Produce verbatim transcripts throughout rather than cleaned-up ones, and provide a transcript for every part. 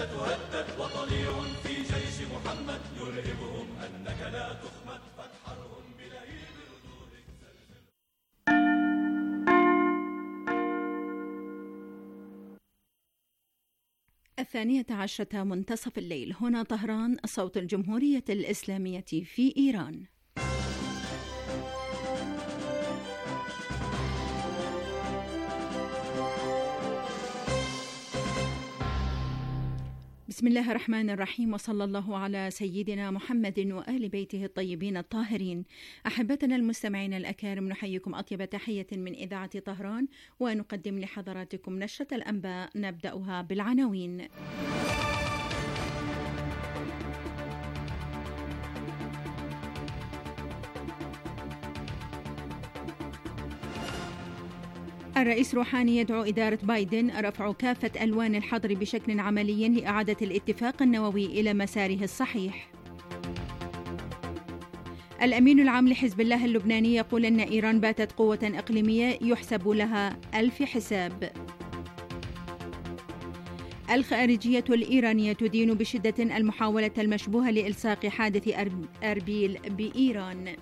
تهدد وطليع في جيش محمد يرهبهم أنك لا تخمد فاتحرهم بلهيب ردودك. الثانية عشرة منتصف الليل، هنا طهران، صوت الجمهورية الإسلامية في إيران. بسم الله الرحمن الرحيم، وصلى الله على سيدنا محمد وآل بيته الطيبين الطاهرين. أحبتنا المستمعين الأكارم، نحييكم أطيب تحية من إذاعة طهران، ونقدم لحضراتكم نشرة الأنباء نبدأها بالعناوين. الرئيس روحاني يدعو إدارة بايدن رفع كافة ألوان الحظر بشكل عملي لإعادة الاتفاق النووي إلى مساره الصحيح. الأمين العام لحزب الله اللبناني يقول أن إيران باتت قوة إقليمية يحسب لها ألف حساب. الخارجية الإيرانية تدين بشدة المحاولة المشبوهة لإلصاق حادث أربيل بإيران.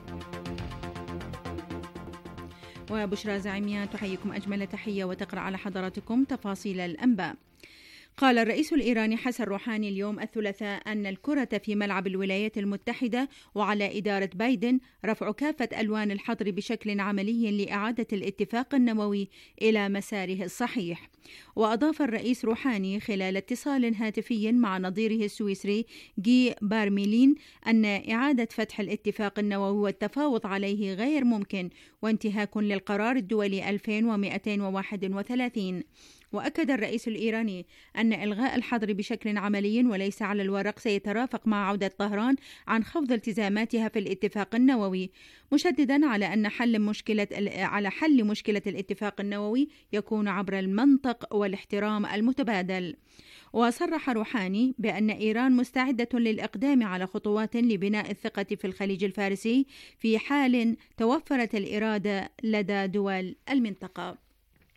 وبشرى زعيمية تحييكم أجمل تحية وتقرأ على حضراتكم تفاصيل الأنباء. قال الرئيس الإيراني حسن روحاني اليوم الثلاثاء أن الكرة في ملعب الولايات المتحدة، وعلى إدارة بايدن رفع كافة ألوان الحظر بشكل عملي لإعادة الاتفاق النووي إلى مساره الصحيح. وأضاف الرئيس روحاني خلال اتصال هاتفي مع نظيره السويسري جي بارميلين أن إعادة فتح الاتفاق النووي والتفاوض عليه غير ممكن وانتهاك للقرار الدولي ألفين ومئتين وواحد وثلاثين. وأكد الرئيس الإيراني أن إلغاء الحظر بشكل عملي وليس على الورق سيترافق مع عودة طهران عن خفض التزاماتها في الاتفاق النووي، مشددا على أن حل مشكلة على حل مشكلة الاتفاق النووي يكون عبر المنطق والاحترام المتبادل. وصرح روحاني بأن إيران مستعدة للإقدام على خطوات لبناء الثقة في الخليج الفارسي في حال توفرت الإرادة لدى دول المنطقة.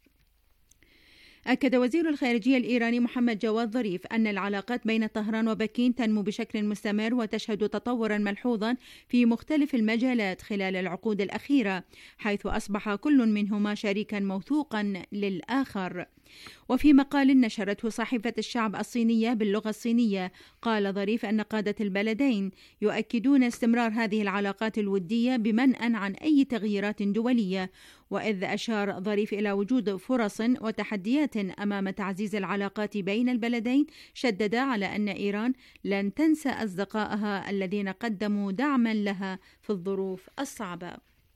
أكد وزير الخارجية الإيراني محمد جواد ظريف أن العلاقات بين طهران وبكين تنمو بشكل مستمر وتشهد تطورا ملحوظا في مختلف المجالات خلال العقود الأخيرة، حيث أصبح كل منهما شريكا موثوقا للآخر. وفي مقال نشرته صحيفة الشعب الصينية باللغة الصينية، قال ظريف أن قادة البلدين يؤكدون استمرار هذه العلاقات الودية بمنأى عن أي تغييرات دولية. وإذ أشار ظريف إلى وجود فرص وتحديات أمام تعزيز العلاقات بين البلدين، شدد على أن إيران لن تنسى أصدقائها الذين قدموا دعما لها في الظروف الصعبة.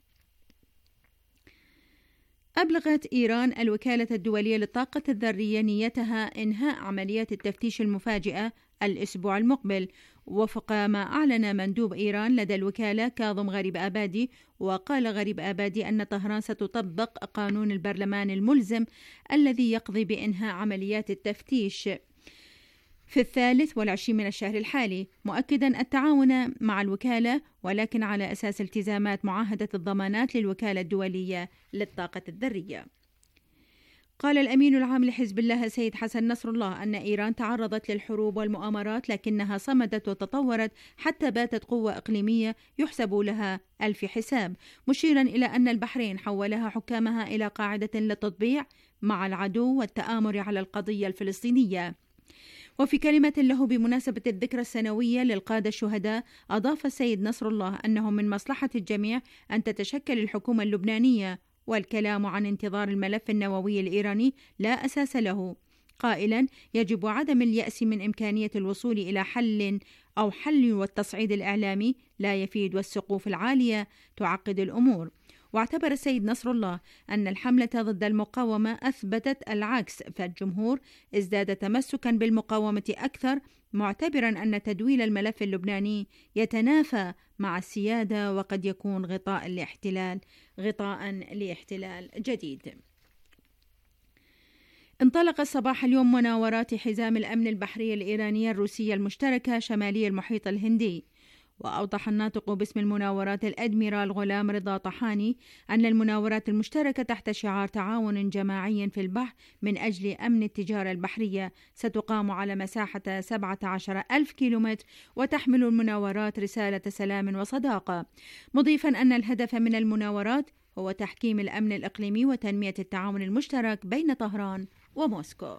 أبلغت إيران الوكالة الدولية للطاقة الذرية نيتها إنهاء عمليات التفتيش المفاجئة الأسبوع المقبل، وفق ما أعلن مندوب إيران لدى الوكالة كاظم غريب آبادي. وقال غريب آبادي أن طهران ستطبق قانون البرلمان الملزم الذي يقضي بإنهاء عمليات التفتيش في الثالث والعشرين من الشهر الحالي، مؤكدا التعاون مع الوكالة ولكن على أساس التزامات معاهدة الضمانات للوكالة الدولية للطاقة الذرية. قال الأمين العام لحزب الله سيد حسن نصر الله أن إيران تعرضت للحروب والمؤامرات لكنها صمدت وتطورت حتى باتت قوة إقليمية يحسب لها ألف حساب، مشيرا إلى أن البحرين حولها حكامها إلى قاعدة للتطبيع مع العدو والتآمر على القضية الفلسطينية. وفي كلمة له بمناسبة الذكرى السنوية للقادة الشهداء، أضاف السيد نصر الله أنه من مصلحة الجميع أن تتشكل الحكومة اللبنانية، والكلام عن انتظار الملف النووي الإيراني لا أساس له، قائلا يجب عدم اليأس من إمكانية الوصول إلى حل أو حل، والتصعيد الإعلامي لا يفيد والسقوف العالية تعقد الأمور. واعتبر السيد نصر الله أن الحملة ضد المقاومة أثبتت العكس، فالجمهور ازداد تمسكا بالمقاومة أكثر، معتبرا أن تدويل الملف اللبناني يتنافى مع السيادة وقد يكون غطاء لاحتلال غطاء لاحتلال جديد. انطلقت صباح اليوم مناورات حزام الأمن البحري الإيرانية الروسية المشتركة شمالي المحيط الهندي، وأوضح الناطق باسم المناورات الأدميرال غلام رضا طحاني أن المناورات المشتركة تحت شعار تعاون جماعي في البحر من أجل أمن التجارة البحرية ستقام على مساحة سبعة عشر ألف كيلومتر، وتحمل المناورات رسالة سلام وصداقة، مضيفا أن الهدف من المناورات هو تحكيم الأمن الإقليمي وتنمية التعاون المشترك بين طهران وموسكو.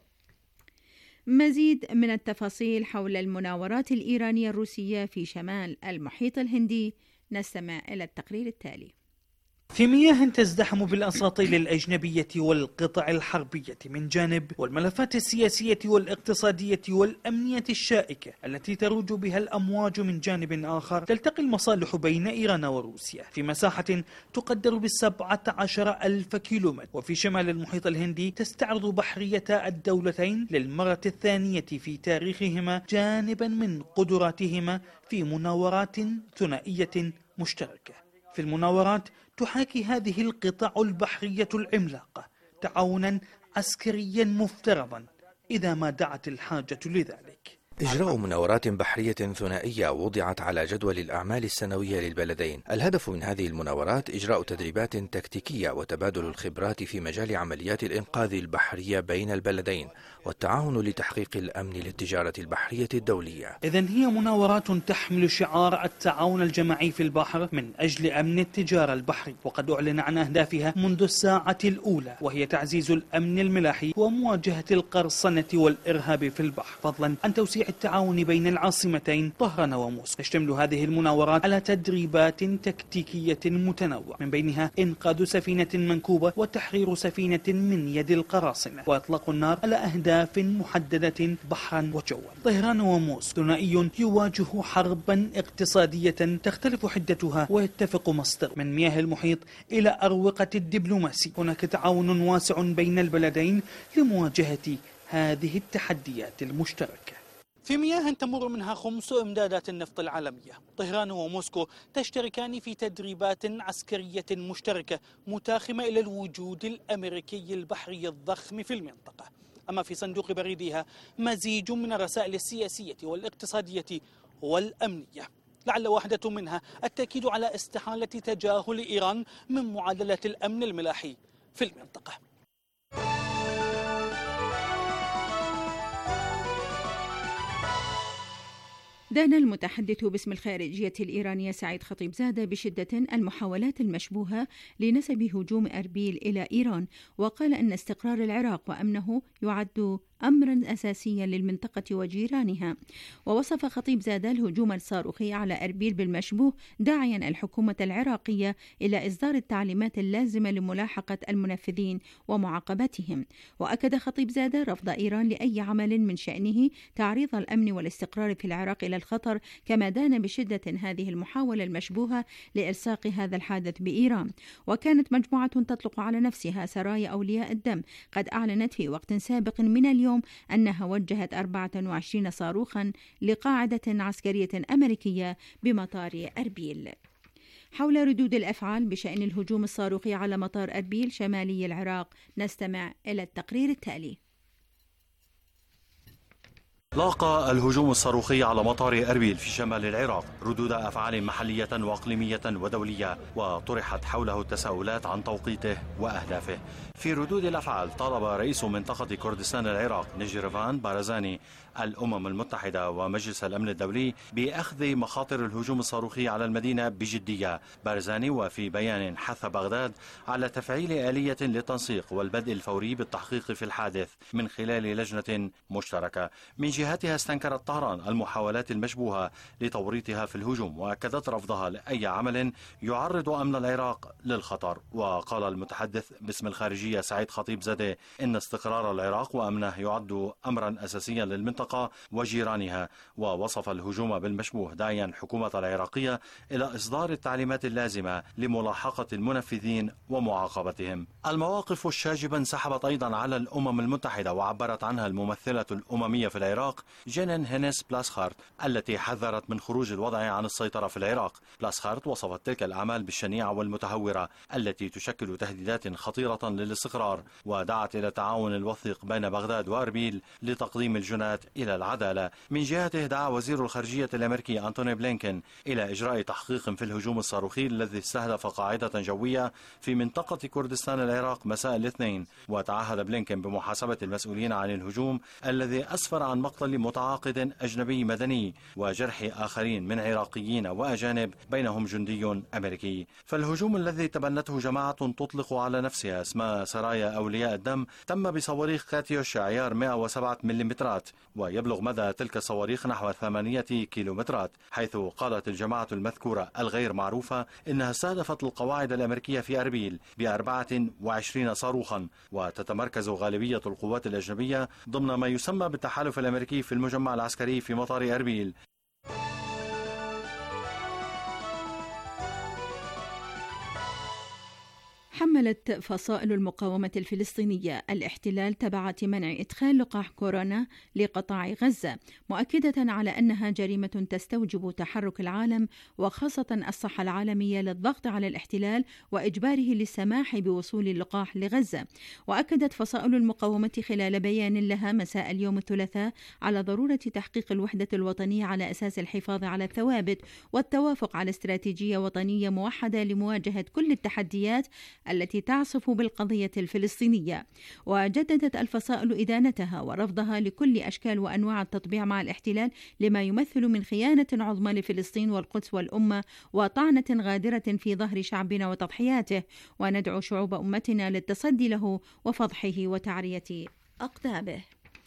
مزيد من التفاصيل حول المناورات الإيرانية الروسية في شمال المحيط الهندي، نستمع إلى التقرير التالي. في مياه تزدحم بالأساطيل الأجنبية والقطع الحربية من جانب، والملفات السياسية والاقتصادية والأمنية الشائكة التي تروج بها الأمواج من جانب آخر، تلتقي المصالح بين إيران وروسيا في مساحة تقدر بالسبعة عشر ألف كيلومتر. وفي شمال المحيط الهندي تستعرض بحرية الدولتين للمرة الثانية في تاريخهما جانبا من قدراتهما في مناورات ثنائية مشتركة. في المناورات تحاكي هذه القطع البحرية العملاقة تعاونا عسكريا مفترضا إذا ما دعت الحاجة لذلك. إجراء مناورات بحرية ثنائية وضعت على جدول الأعمال السنوية للبلدين. الهدف من هذه المناورات إجراء تدريبات تكتيكية وتبادل الخبرات في مجال عمليات الإنقاذ البحرية بين البلدين، والتعاون لتحقيق الأمن للتجارة البحرية الدولية. إذن هي مناورات تحمل شعار التعاون الجماعي في البحر من أجل أمن التجارة البحرية، وقد أعلن عن أهدافها منذ الساعة الأولى، وهي تعزيز الأمن الملاحي ومواجهة القرصنة والإرهاب في البحر، فضلا عن توسيع التعاون بين العاصمتين طهران وموسكو. تشتمل هذه المناورات على تدريبات تكتيكية متنوعة، من بينها إنقاذ سفينة منكوبة وتحرير سفينة من يد القراصنة، وإطلاق النار على أهداف محددة بحرا وجوا. طهران وموسكو ثنائي يواجه حربا اقتصادية تختلف حدتها ويتفق مصدر من مياه المحيط إلى أروقة الدبلوماسي. هناك تعاون واسع بين البلدين لمواجهة هذه التحديات المشتركة. في مياه تمر منها خمس إمدادات النفط العالمية، طهران وموسكو تشتركان في تدريبات عسكرية مشتركة متاخمة إلى الوجود الأمريكي البحري الضخم في المنطقة. أما في صندوق بريدها مزيج من الرسائل السياسية والاقتصادية والأمنية، لعل واحدة منها التأكيد على استحالة تجاهل إيران من معادلة الأمن الملاحي في المنطقة. دان المتحدث باسم الخارجية الإيرانية سعيد خطيبزادة بشدة المحاولات المشبوهة لنسب هجوم أربيل إلى إيران، وقال أن استقرار العراق وأمنه يعد أمرا أساسيا للمنطقة وجيرانها. ووصف خطيبزادة الهجوم الصاروخي على أربيل بالمشبوه، داعيا الحكومة العراقية إلى إصدار التعليمات اللازمة لملاحقة المنفذين ومعاقبتهم. وأكد خطيبزادة رفض إيران لأي عمل من شأنه تعريض الأمن والاستقرار في العراق إلى الخطر، كما دان بشدة هذه المحاولة المشبوهة لإلصاق هذا الحادث بإيران. وكانت مجموعة تطلق على نفسها سرايا أولياء الدم قد أعلنت في وقت سابق من اليوم أنها وجهت أربعة وعشرين صاروخا لقاعدة عسكرية أمريكية بمطار أربيل. حول ردود الأفعال بشأن الهجوم الصاروخي على مطار أربيل شمالي العراق، نستمع إلى التقرير التالي. لاقى الهجوم الصاروخي على مطار أربيل في شمال العراق ردود أفعال محلية وإقليمية ودولية، وطرحت حوله التساؤلات عن توقيته وأهدافه. في ردود الأفعال طالب رئيس منطقة كردستان العراق نجيرفان بارزاني الأمم المتحدة ومجلس الأمن الدولي بأخذ مخاطر الهجوم الصاروخي على المدينة بجدية. بارزاني وفي بيان حث بغداد على تفعيل آلية للتنسيق والبدء الفوري بالتحقيق في الحادث من خلال لجنة مشتركة. من جهتها استنكرت طهران المحاولات المشبوهة لتوريطها في الهجوم، وأكدت رفضها لأي عمل يعرض أمن العراق للخطر. وقال المتحدث باسم الخارجية سعيد خطيبزادة إن استقرار العراق وأمنه يعد أمرا أساسيا للمنطقة وجيرانها، ووصف الهجوم بالمشبوه، داعيا الحكومة العراقية إلى إصدار التعليمات اللازمة لملاحقة المنفذين ومعاقبتهم. المواقف الشاجبة انسحبت أيضا على الأمم المتحدة، وعبرت عنها الممثلة الأممية في العراق العراق جينين هينيس بلاسخارت التي حذرت من خروج الوضع عن السيطرة في العراق. بلاسخارت وصفت تلك الأعمال بالشنيعة والمتهورة التي تشكل تهديدات خطيرة للاستقرار، ودعت إلى التعاون الوثيق بين بغداد وأربيل لتقديم الجناة إلى العدالة. من جهته دعا وزير الخارجية الأمريكي أنتوني بلينكين إلى إجراء تحقيق في الهجوم الصاروخي الذي استهدف قاعدة جوية في منطقة كردستان العراق مساء الاثنين، وتعهد بلينكين بمحاسبة المسؤولين عن الهجوم الذي أسفر عن مقتل متعاقد أجنبي مدني وجرح آخرين من عراقيين وأجانب بينهم جندي أمريكي. فالهجوم الذي تبنته جماعة تطلق على نفسها اسمها سرايا أولياء الدم تم بصواريخ كاتيوش عيار مئة وسبعة مليمترات، ويبلغ مدى تلك الصواريخ نحو ثمانية كيلومترات، حيث قالت الجماعة المذكورة الغير معروفة إنها استهدفت القواعد الأمريكية في أربيل بأربعة وعشرين صاروخا. وتتمركز غالبية القوات الأجنبية ضمن ما يسمى بالتحالف الأمريكي في المجمع العسكري في مطار أربيل. حملت فصائل المقاومة الفلسطينية الاحتلال تبعة منع إدخال لقاح كورونا لقطاع غزة، مؤكدة على أنها جريمة تستوجب تحرك العالم وخاصة الصحة العالمية للضغط على الاحتلال وإجباره للسماح بوصول اللقاح لغزة. وأكدت فصائل المقاومة خلال بيان لها مساء اليوم الثلاثاء على ضرورة تحقيق الوحدة الوطنية على أساس الحفاظ على الثوابت والتوافق على استراتيجية وطنية موحدة لمواجهة كل التحديات التي تعصف بالقضية الفلسطينية. وجددت الفصائل إدانتها ورفضها لكل أشكال وأنواع التطبيع مع الاحتلال لما يمثل من خيانة عظمى لفلسطين والقدس والأمة وطعنة غادرة في ظهر شعبنا وتضحياته، وندعو شعوب أمتنا للتصدي له وفضحه وتعرية أقدامه.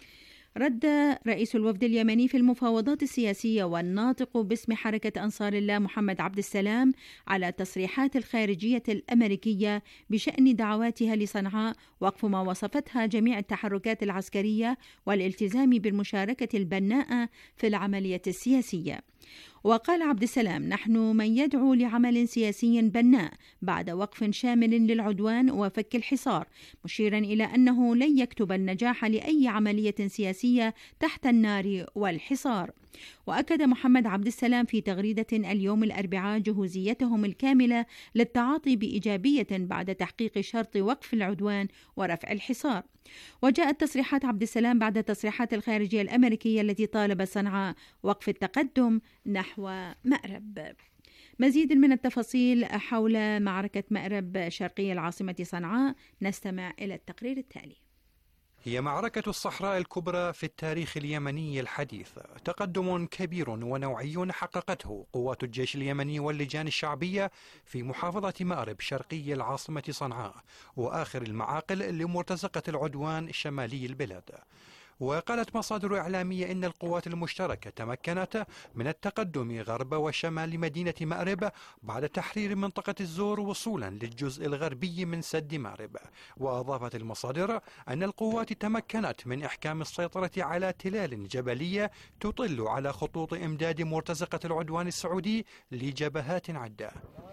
رد رئيس الوفد اليمني في المفاوضات السياسية والناطق باسم حركة أنصار الله محمد عبد السلام على تصريحات الخارجية الأمريكية بشأن دعواتها لصنعاء وقف ما وصفتها جميع التحركات العسكرية والالتزام بالمشاركة البناءة في العملية السياسية. وقال عبد السلام: نحن من يدعو لعمل سياسي بناء بعد وقف شامل للعدوان وفك الحصار، مشيرا إلى أنه لن يكتب النجاح لأي عملية سياسية تحت النار والحصار. وأكد محمد عبد السلام في تغريدة اليوم الأربعاء جهوزيتهم الكاملة للتعاطي بإيجابية بعد تحقيق شرط وقف العدوان ورفع الحصار. وجاءت تصريحات عبد السلام بعد تصريحات الخارجية الأمريكية التي طالبت صنعاء وقف التقدم نحو مأرب. مزيد من التفاصيل حول معركة مأرب شرقي العاصمة صنعاء، نستمع إلى التقرير التالي. هي معركة الصحراء الكبرى في التاريخ اليمني الحديث، تقدم كبير ونوعي حققته قوات الجيش اليمني واللجان الشعبية في محافظة مأرب شرقي العاصمة صنعاء وآخر المعاقل لمرتزقة العدوان شمالي البلاد. وقالت مصادر إعلامية إن القوات المشتركة تمكنت من التقدم غرب وشمال مدينة مأرب بعد تحرير منطقة الزور وصولا للجزء الغربي من سد مأرب. وأضافت المصادر أن القوات تمكنت من إحكام السيطرة على تلال جبلية تطل على خطوط إمداد مرتزقة العدوان السعودي لجبهات عدة.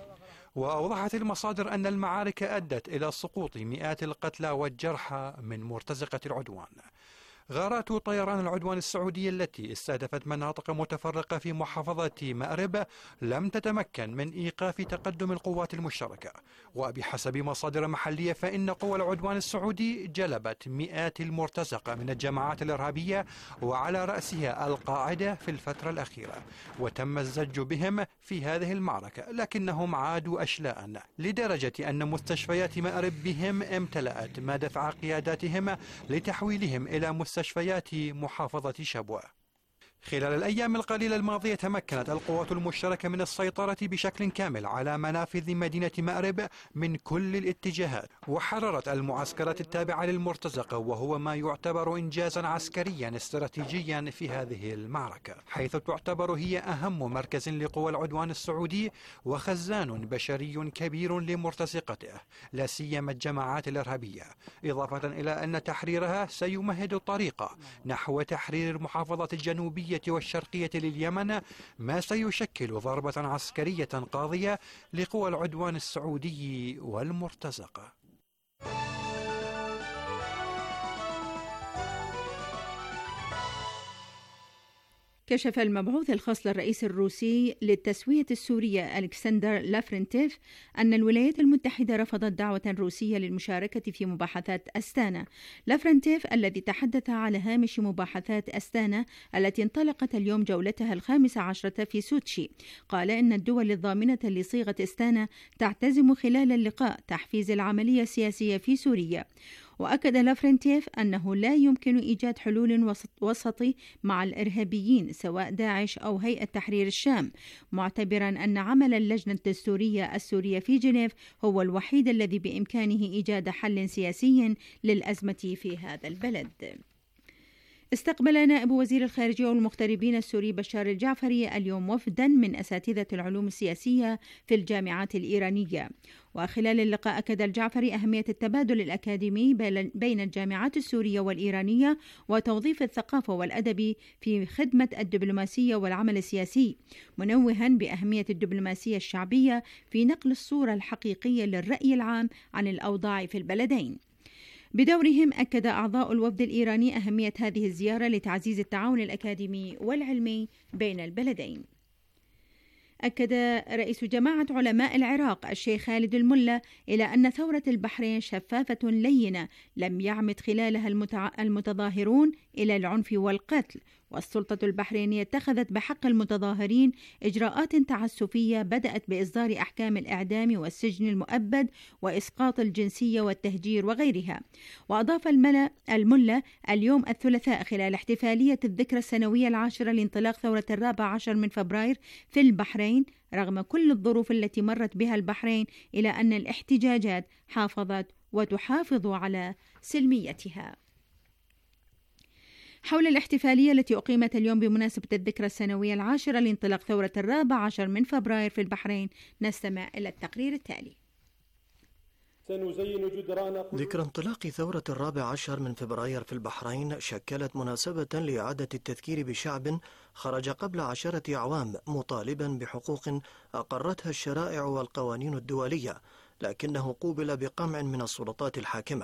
وأوضحت المصادر أن المعارك أدت إلى سقوط مئات القتلى والجرحى من مرتزقة العدوان. غارات طيران العدوان السعودي التي استهدفت مناطق متفرقة في محافظة مأرب لم تتمكن من إيقاف تقدم القوات المشتركة. وبحسب مصادر محلية فإن قوى العدوان السعودي جلبت مئات المرتزقة من الجماعات الإرهابية وعلى رأسها القاعدة في الفترة الأخيرة، وتم الزج بهم في هذه المعركة، لكنهم عادوا أشلاء لدرجة أن مستشفيات مأرب بهم امتلأت، ما دفع قياداتهم لتحويلهم إلى مستشفيات محافظة شبوة. خلال الأيام القليلة الماضية تمكنت القوات المشتركة من السيطرة بشكل كامل على منافذ مدينة مأرب من كل الاتجاهات، وحررت المعسكرات التابعة للمرتزقة، وهو ما يعتبر إنجازا عسكريا استراتيجيا في هذه المعركة، حيث تعتبر هي أهم مركز لقوى العدوان السعودي وخزان بشري كبير لمرتزقته لا سيما الجماعات الإرهابية، إضافة إلى أن تحريرها سيمهد الطريق نحو تحرير المحافظة الجنوبية والشرقية لليمن، ما سيشكل ضربة عسكرية قاضية لقوى العدوان السعودي والمرتزقة. كشف المبعوث الخاص للرئيس الروسي للتسوية السورية ألكسندر لافرنتيف أن الولايات المتحدة رفضت دعوة روسية للمشاركة في مباحثات أستانا. لافرنتيف الذي تحدث على هامش مباحثات أستانا التي انطلقت اليوم جولتها الخامسة عشرة في سوتشي قال إن الدول الضامنة لصيغة أستانا تعتزم خلال اللقاء تحفيز العملية السياسية في سوريا. وأكد لافرنتيف أنه لا يمكن إيجاد حلول وسط وسطي مع الإرهابيين سواء داعش أو هيئة تحرير الشام، معتبرا أن عمل اللجنة الدستورية السورية في جنيف هو الوحيد الذي بإمكانه إيجاد حل سياسي للأزمة في هذا البلد. استقبل نائب وزير الخارجية والمغتربين السوري بشار الجعفري اليوم وفدا من أساتذة العلوم السياسية في الجامعات الإيرانية. وخلال اللقاء أكد الجعفري أهمية التبادل الأكاديمي بين الجامعات السورية والإيرانية وتوظيف الثقافة والأدب في خدمة الدبلوماسية والعمل السياسي، منوها بأهمية الدبلوماسية الشعبية في نقل الصورة الحقيقية للرأي العام عن الأوضاع في البلدين. بدورهم أكد أعضاء الوفد الإيراني أهمية هذه الزيارة لتعزيز التعاون الأكاديمي والعلمي بين البلدين. أكد رئيس جماعة علماء العراق الشيخ خالد الملا إلى أن ثورة البحرين شفافة لينة لم يعمد خلالها المتع... المتظاهرون إلى العنف والقتل، والسلطة البحرينية اتخذت بحق المتظاهرين إجراءات تعسفية بدأت بإصدار أحكام الإعدام والسجن المؤبد وإسقاط الجنسية والتهجير وغيرها. وأضاف الملا الملا اليوم الثلاثاء خلال احتفالية الذكرى السنوية العاشرة لانطلاق ثورة الرابع عشر من فبراير في البحرين رغم كل الظروف التي مرت بها البحرين إلى أن الاحتجاجات حافظت وتحافظ على سلميتها. حول الاحتفالية التي أقيمت اليوم بمناسبة الذكرى السنوية العاشرة لانطلاق ثورة الرابع عشر من فبراير في البحرين نستمع إلى التقرير التالي. سنزين جدران ذكرى انطلاق ثورة الرابع عشر من فبراير في البحرين شكلت مناسبة لإعادة التذكير بشعب خرج قبل عشرة أعوام مطالبا بحقوق أقرتها الشرائع والقوانين الدولية، لكنه قوبل بقمع من السلطات الحاكمة.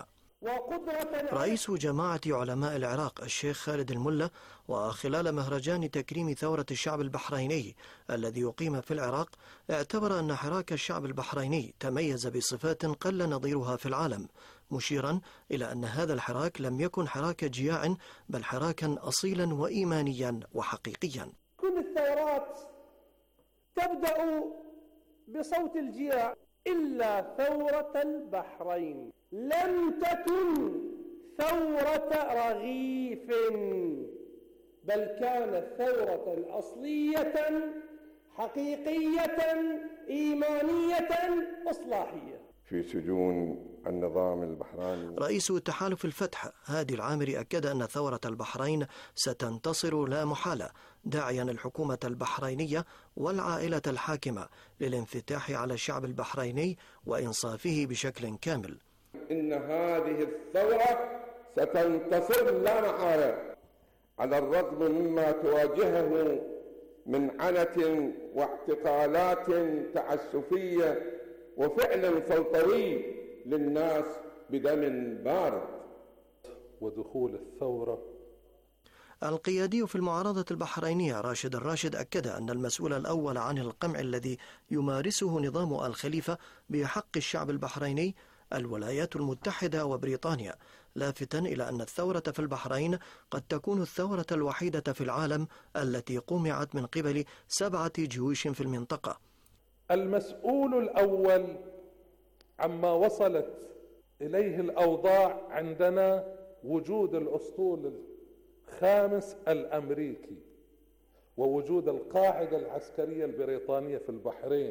رئيس جماعة علماء العراق الشيخ خالد الملا وخلال مهرجان تكريم ثورة الشعب البحريني الذي يقيم في العراق اعتبر أن حراك الشعب البحريني تميز بصفات قل نظيرها في العالم، مشيرا إلى أن هذا الحراك لم يكن حراك جياع بل حراكا أصيلا وإيمانيا وحقيقيا. كل الثورات تبدأ بصوت الجياع إلا ثورة البحرين لم تكن ثورة رغيف بل كانت ثورة أصلية حقيقية إيمانية إصلاحية. في سجون النظام البحريني رئيس تحالف الفتح هادي العامري أكد أن ثورة البحرين ستنتصر لا محالة، داعيا الحكومة البحرينية والعائلة الحاكمة للانفتاح على الشعب البحريني وإنصافه بشكل كامل. إن هذه الثورة ستنتصر لا محالة على الرغم مما تواجهه من عنة واعتقالات تعسفية وفعل فوضوي للناس بدم بارد. ودخول الثورة القيادي في المعارضة البحرينية راشد الراشد أكد أن المسؤول الأول عن القمع الذي يمارسه نظام الخليفة بحق الشعب البحريني الولايات المتحدة وبريطانيا، لافتا إلى أن الثورة في البحرين قد تكون الثورة الوحيدة في العالم التي قمعت من قبل سبعة جيوش في المنطقة. المسؤول الأول عما وصلت إليه الأوضاع عندنا وجود الأسطول الخامس الأمريكي ووجود القاعدة العسكرية البريطانية في البحرين.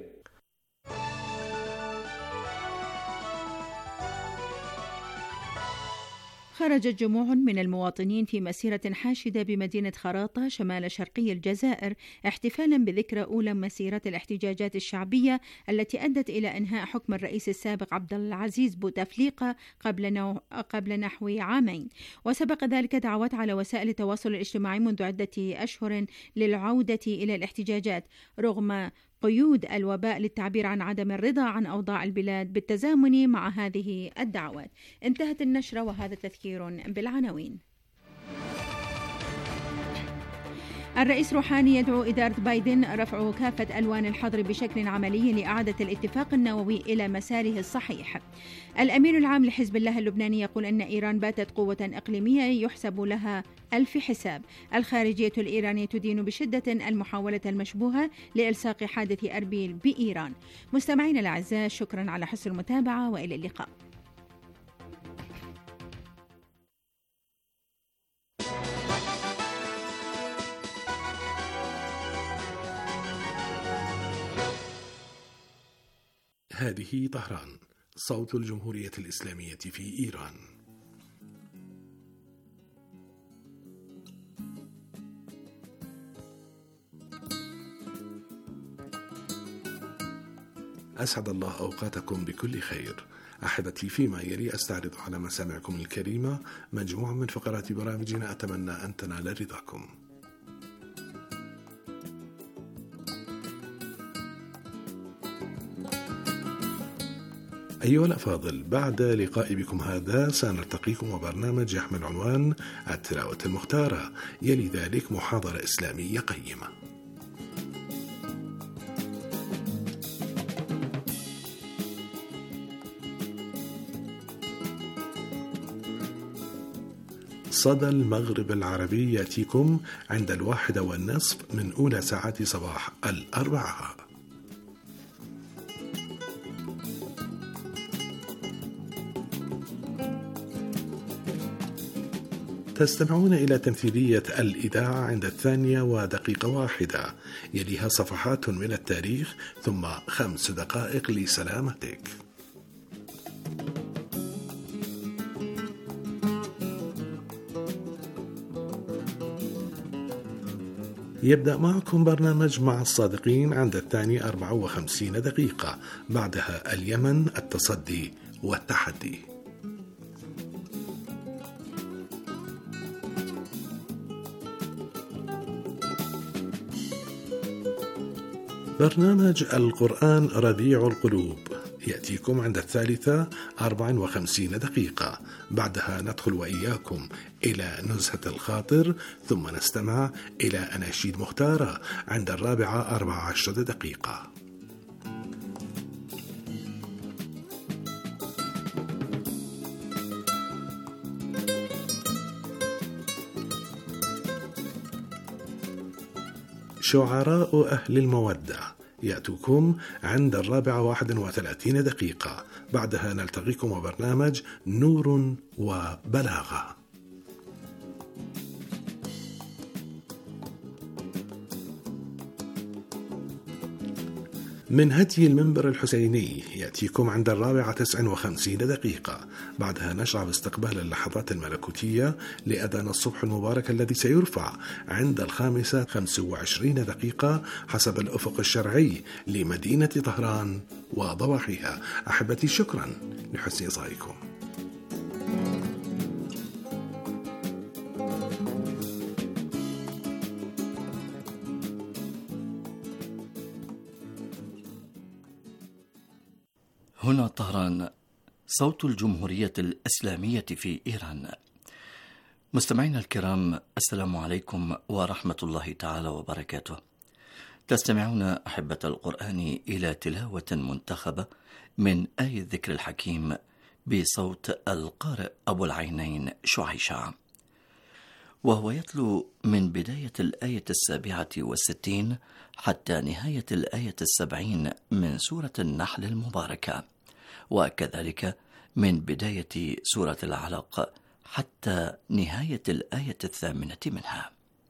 خرجت جموع من المواطنين في مسيرة حاشدة بمدينة خراطة شمال شرقي الجزائر احتفالا بذكرى أولى مسيرات الاحتجاجات الشعبية التي أدت إلى إنهاء حكم الرئيس السابق عبد العزيز بوتفليقة قبل, نو... قبل نحو عامين. وسبق ذلك دعوات على وسائل التواصل الاجتماعي منذ عدة أشهر للعودة إلى الاحتجاجات رغم قيود الوباء للتعبير عن عدم الرضا عن أوضاع البلاد بالتزامن مع هذه الدعوات. انتهت النشرة وهذا تذكير بالعناوين. الرئيس روحاني يدعو إدارة بايدن رفع كافة ألوان الحظر بشكل عملي لإعادة الاتفاق النووي إلى مساره الصحيح. الأمين العام لحزب الله اللبناني يقول أن إيران باتت قوة إقليمية يحسب لها ألف حساب. الخارجية الإيرانية تدين بشدة المحاولة المشبوهة لإلصاق حادث أربيل بإيران. مستمعينا الأعزاء، شكرا على حسن المتابعة وإلى اللقاء. هذه طهران، صوت الجمهورية الإسلامية في إيران. أسعد الله أوقاتكم بكل خير. أحبتي، فيما يلي أستعرض على مسامعكم الكريمة مجموعة من فقرات برامجنا أتمنى أن تنال رضاكم. أيها الأفاضل، بعد لقاء بكم هذا سنلتقيكم وبرنامج يحمل عنوان التلاوة المختارة، يلي ذلك محاضرة إسلامية قيمة. صدى المغرب العربي يأتيكم عند الواحدة والنصف من أولى ساعات صباح الأربعاء. تستمعون إلى تمثيلية الإذاعة عند الثانية ودقيقة واحدة، يليها صفحات من التاريخ، ثم خمس دقائق لسلامتك. يبدأ معكم برنامج مع الصادقين عند الثانية أربع وخمسين دقيقة، بعدها اليمن، التصدي والتحدي. برنامج القرآن ربيع القلوب يأتيكم عند الثالثة أربع وخمسين دقيقة، بعدها ندخل وإياكم إلى نزهة الخاطر، ثم نستمع إلى أناشيد مختارة عند الرابعة أربع عشرة دقيقة. شعراء أهل المودة يأتوكم عند الرابعة واحد وثلاثين دقيقة، بعدها نلتقيكم وبرنامج نور وبلاغة. من هدي المنبر الحسيني يأتيكم عند الرابعة تسع وخمسين دقيقة، بعدها نشرع باستقبال اللحظات الملكوتية لأذان الصبح المبارك الذي سيرفع عند الخامسة خمس وعشرين دقيقة حسب الأفق الشرعي لمدينة طهران وضواحيها. أحبتي، شكرا لحسن إصغائكم. هنا طهران، صوت الجمهورية الإسلامية في إيران. مستمعينا الكرام، السلام عليكم ورحمة الله تعالى وبركاته. تستمعون أحبة القرآن إلى تلاوة منتخبة من آية الذكر الحكيم بصوت القارئ أبو العينين شعيشة، وهو يتلو من بداية الآية السابعة والستين حتى نهاية الآية السبعين من سورة النحل المباركة، وكذلك من بداية سورة العلق حتى نهاية الآية الثامنة منها.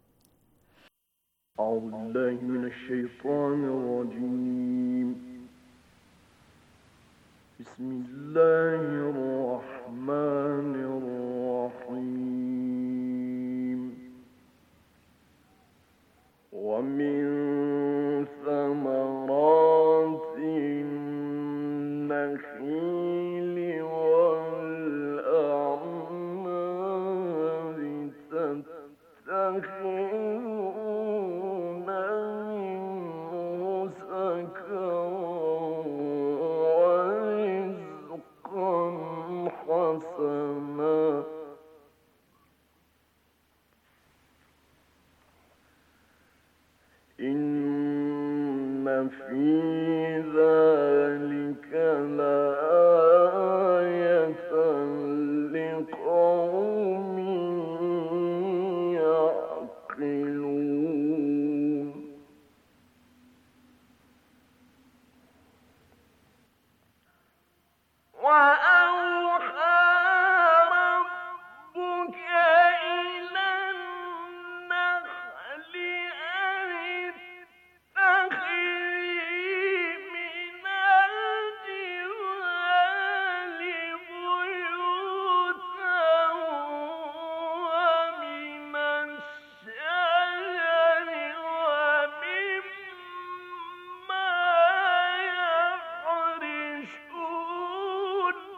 أعوذ بالله من الشيطان الرجيم. بسم الله الرحمن الرحيم. ومن ثمرات النخيل والأعناب تتخذون منه سكرا ورزقا حسنا إن في ذلك لآية لقوم يعقلون وأوحى ربك إلى النحل أن اتخذي من الجبال بيوتا ومن الشجر ومما يعرشون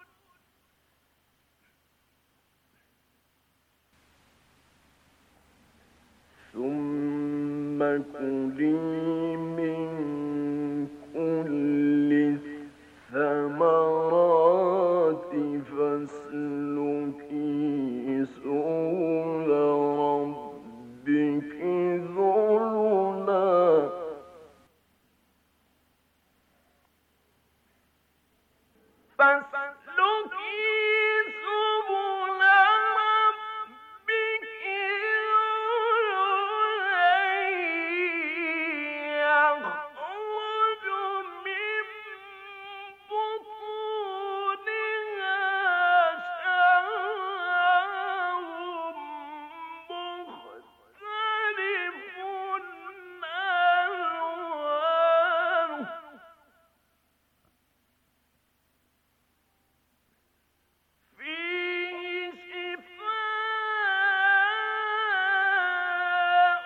ثم كلي من كل الثمرات فاسلكي سبل ربك ذللا فاسلكي سبل ربك يخرج من بطونها شراب مختلف ألوانه فيه شفاء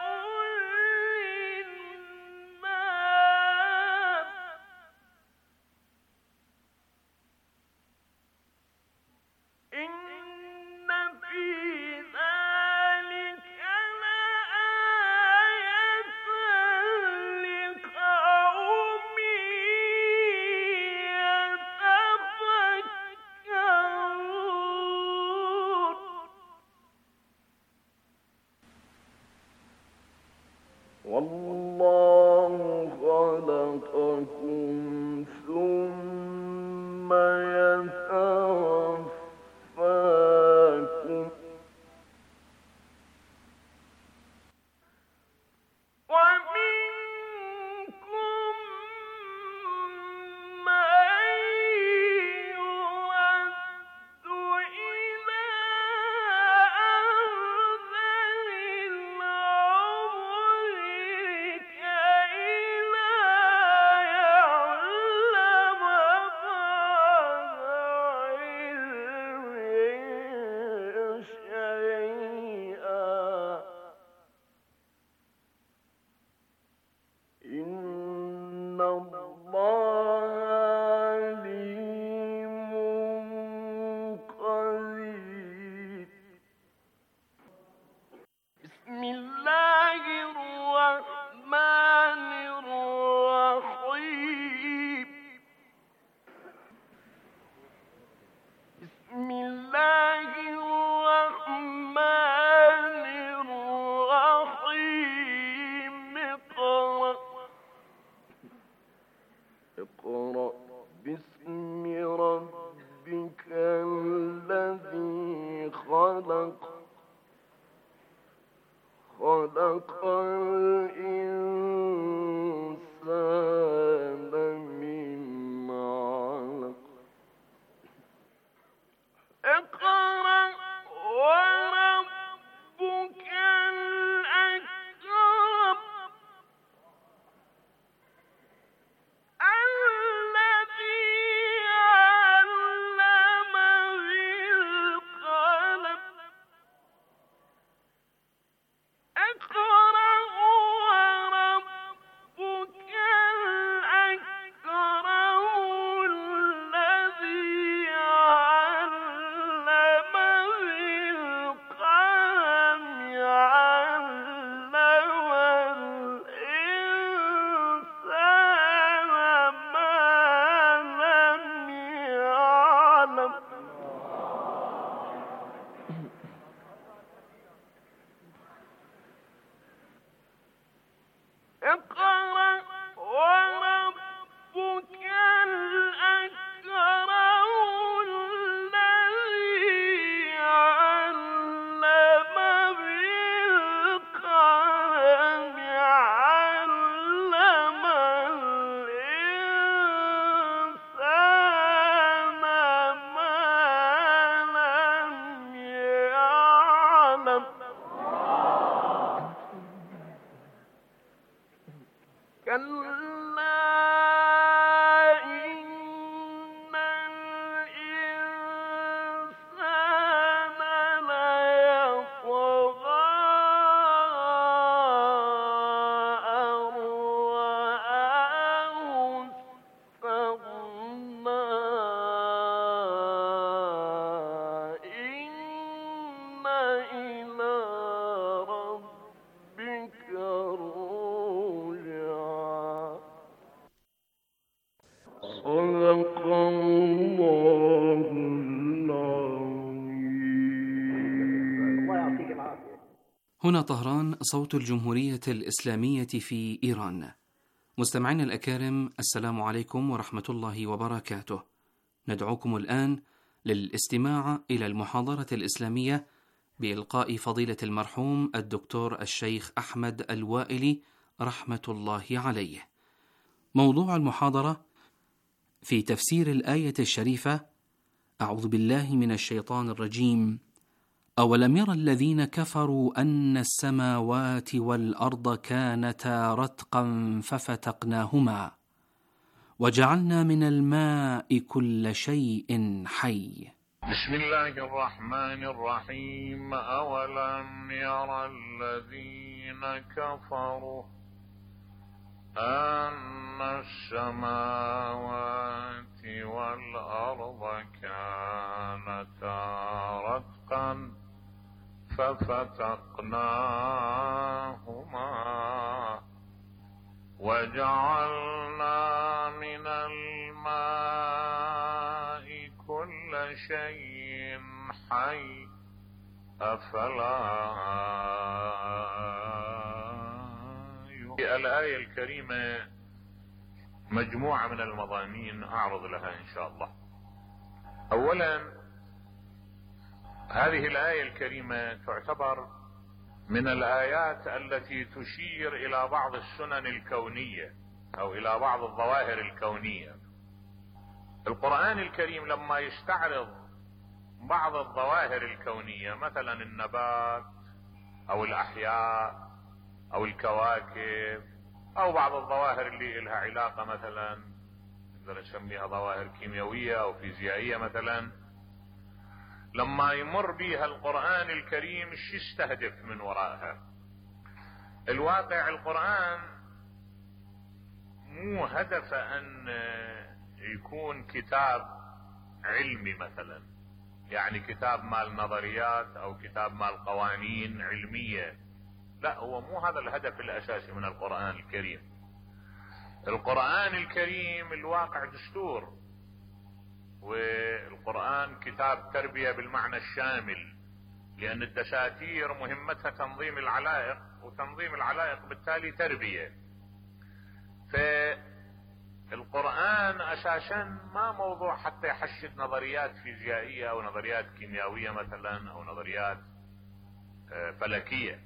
للناس إن في ذلك لآية لقوم يتفكرون والله خلقكم ثم يتوفاكم ومنكم من يرد إلى أرذل العمر كي لا يعلم هنا طهران، صوت الجمهورية الإسلامية في إيران. مستمعينا الأكارم، السلام عليكم ورحمة الله وبركاته. ندعوكم الآن للاستماع إلى المحاضرة الإسلامية بإلقاء فضيلة المرحوم الدكتور الشيخ أحمد الوائلي رحمة الله عليه. موضوع المحاضرة في تفسير الآية الشريفة: أعوذ بالله من الشيطان الرجيم، أولم ير الذين كفروا أن السماوات والأرض كانتا رتقا ففتقناهما وجعلنا من الماء كل شيء حي. بسم الله الرحمن الرحيم. أولم ير الذين كفروا أن السماوات والأرض كانتا رتقا ففتقناهما وجعلنا من الماء كل شيء حي أفلا يؤمنون. الآية الكريمة مجموعة من المضامين أعرض لها إن شاء الله. أولا، هذه الآية الكريمة تعتبر من الآيات التي تشير إلى بعض السنن الكونية أو إلى بعض الظواهر الكونية. القرآن الكريم لما يستعرض بعض الظواهر الكونية، مثلا النبات أو الأحياء أو الكواكب أو بعض الظواهر اللي لها علاقة، مثلا نقدر نسميها ظواهر كيميائية أو فيزيائية مثلا، لما يمر بها القرآن الكريم ايش يستهدف من وراءها؟ الواقع القرآن مو هدف ان يكون كتاب علمي مثلا، يعني كتاب مال نظريات او كتاب مال قوانين علمية. لا، هو مو هذا الهدف الاساسي من القرآن الكريم. القرآن الكريم الواقع دستور، والقرآن كتاب تربية بالمعنى الشامل، لأن الدساتير مهمتها تنظيم العلائق، وتنظيم العلائق بالتالي تربية. فالقرآن أساسا ما موضوع حتى يحشد نظريات فيزيائية أو نظريات كيميائية مثلا أو نظريات فلكية.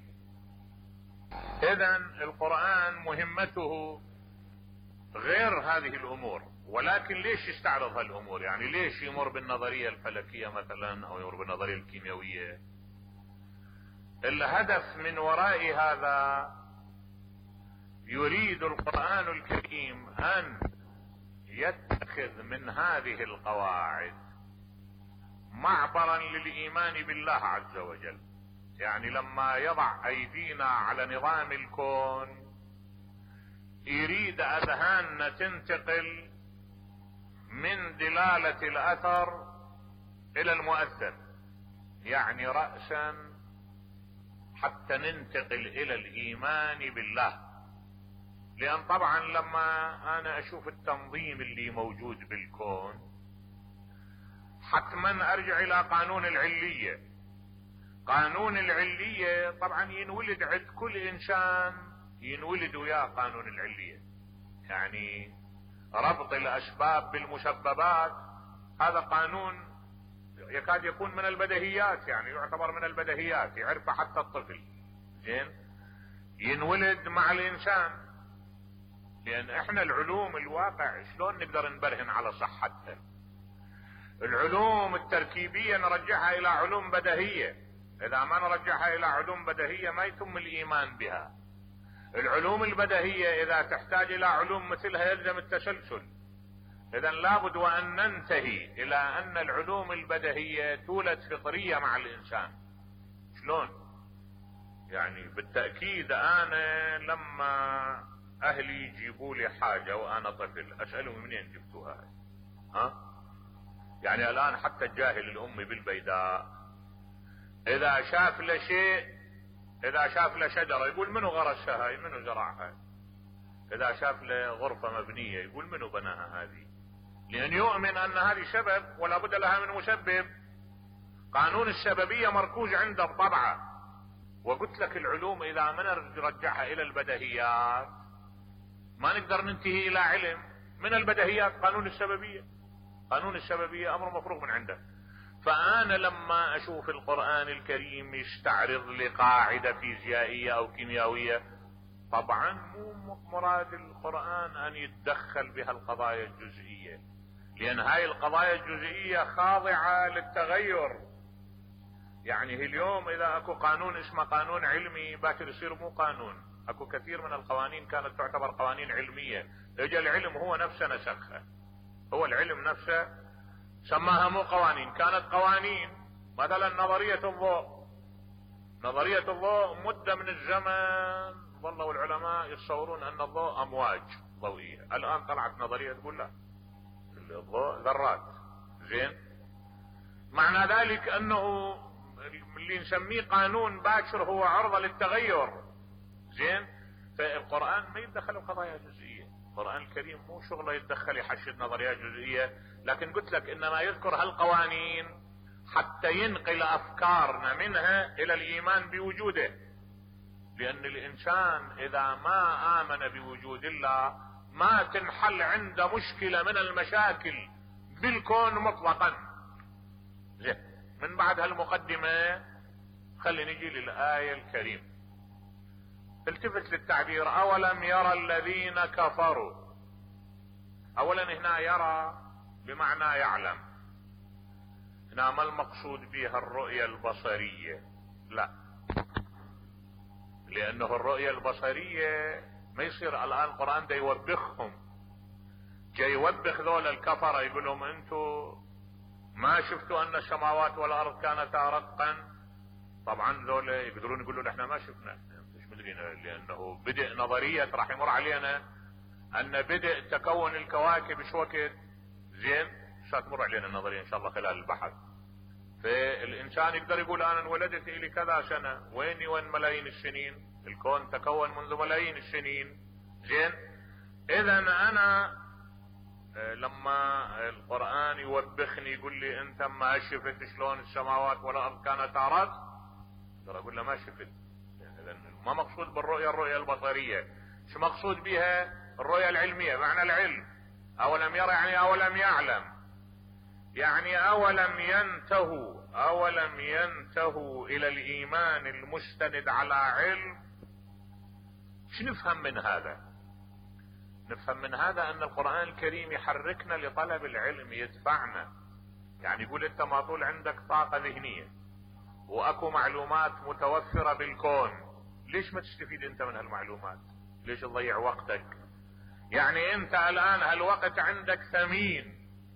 إذن القرآن مهمته غير هذه الأمور. ولكن ليش يستعرض هالأمور؟ يعني ليش يمر بالنظرية الفلكية مثلا أو يمر بالنظرية الكيميائية؟ الهدف من وراء هذا، يريد القرآن الكريم أن يتخذ من هذه القواعد معبرا للإيمان بالله عز وجل. يعني لما يضع أيدينا على نظام الكون، يريد أذهاننا تنتقل من دلالة الأثر إلى المؤثر، يعني رأسا حتى ننتقل إلى الإيمان بالله. لأن طبعا لما أنا أشوف التنظيم اللي موجود بالكون، حتما أرجع إلى قانون العلية. قانون العلية طبعا ينولد عند كل إنسان، ينولد وياه قانون العلية، يعني ربط الأسباب بالمسببات. هذا قانون يكاد يكون من البديهيات، يعني يعتبر من البديهيات، يعرفه حتى الطفل. زين، ينولد مع الإنسان. لأن احنا العلوم الواقع شلون نقدر نبرهن على صحتها؟ العلوم التركيبية نرجعها إلى علوم بديهية. إذا ما نرجعها إلى علوم بديهية ما يتم الإيمان بها. العلوم البديهية إذا تحتاج إلى علوم مثلها يلزم التسلسل. إذن لابد وأن ننتهي إلى أن العلوم البديهية تولد فطرية مع الإنسان. شلون؟ يعني بالتأكيد أنا لما أهلي يجيبوا لي حاجة وأنا طفل أسألهم منين جبتوها؟ ها؟ يعني الآن حتى الجاهل الأمي بالبيداء إذا شاف له شيء، إذا شاف له شجرة يقول منو غرسها هاي، منو زرعها؟ إذا شاف له غرفة مبنية يقول منو بناها هذه؟ لأن يؤمن أن هذه سبب ولا بد لها من مسبب. قانون السببية مركوز عنده بطبعه. وقلت لك العلوم إذا ما نرجعها إلى البديهيات ما نقدر ننتهي إلى علم. من البديهيات قانون السببية. قانون السببية أمر مفروغ من عنده. فأنا لما أشوف القرآن الكريم يستعرض لي قاعدة فيزيائية أو كيميائية، طبعا مو مراد القرآن أن يتدخل بها القضايا الجزئية، لأن هاي القضايا الجزئية خاضعة للتغير. يعني اليوم إذا أكو قانون اسمه قانون علمي باكر يصير مو قانون. أكو كثير من القوانين كانت تعتبر قوانين علمية، اجى العلم هو نفسه نسخها. هو العلم نفسه سماها مو قوانين، كانت قوانين. مثلا نظرية الضوء، نظرية الضوء مدة من الزمن ظلوا العلماء يتصورون أن الضوء أمواج ضوئية. الآن طلعت نظرية تقول لا، الضوء ذرات. زين، معنى ذلك أنه اللي نسميه قانون باكر هو عرضة للتغير. زين، فالقرآن ما يتدخل بقضايا جزئية. القرآن الكريم مو شغله يتدخل يحشد نظريات جزئية، لكن قلت لك إنما يذكر هالقوانين حتى ينقل أفكارنا منها إلى الإيمان بوجوده. لأن الإنسان إذا ما آمن بوجود الله ما تنحل عنده مشكلة من المشاكل بالكون مطلقا. زين، من بعد هالمقدمة خلي نجي للآية الكريمة. التفت للتعبير أولم يرى الذين كفروا. أولا هنا يرى بمعنى يعلم. هنا ما المقصود بها الرؤية البصرية، لا، لأنه الرؤية البصرية ما يصير. الآن القرآن دا يوبخهم، جاي يوبخ ذول الكفرة يقول لهم انتوا ما شفتوا أن السماوات والأرض كانتا رتقا. طبعا ذول يقدرون يقولوا نحن ما شفنا، مش مدرين، لأنه بدء نظرية راح يمر علينا أن بدء تكون الكواكب شو وقت. زين، ستمر علينا النظرية إن شاء الله خلال البحث. فالإنسان يقدر يقول أنا انولدت إلي كذا سنة، ويني وين ملايين السنين؟ الكون تكون منذ ملايين السنين. زين، إذا أنا لما القرآن يوبخني يقول لي أنت ما شفت شلون السماوات والأرض كانت عرض، أقدر أقول له ما شفت. إذا ما مقصود بالرؤية الرؤية البصرية، شو مقصود بها؟ الرؤية العلمية، معنى العلم. أولم يرى يعني أولم يعلم، يعني أولم ينتهوا أولم ينتهوا إلى الإيمان المستند على علم. شو نفهم من هذا؟ نفهم من هذا أن القرآن الكريم يحركنا لطلب العلم، يدفعنا. يعني يقول أنت ما طول عندك طاقة ذهنية وأكو معلومات متوفرة بالكون، ليش ما تستفيد أنت من هالمعلومات؟ ليش تضيع وقتك؟ يعني أنت الآن هالوقت عندك ثمين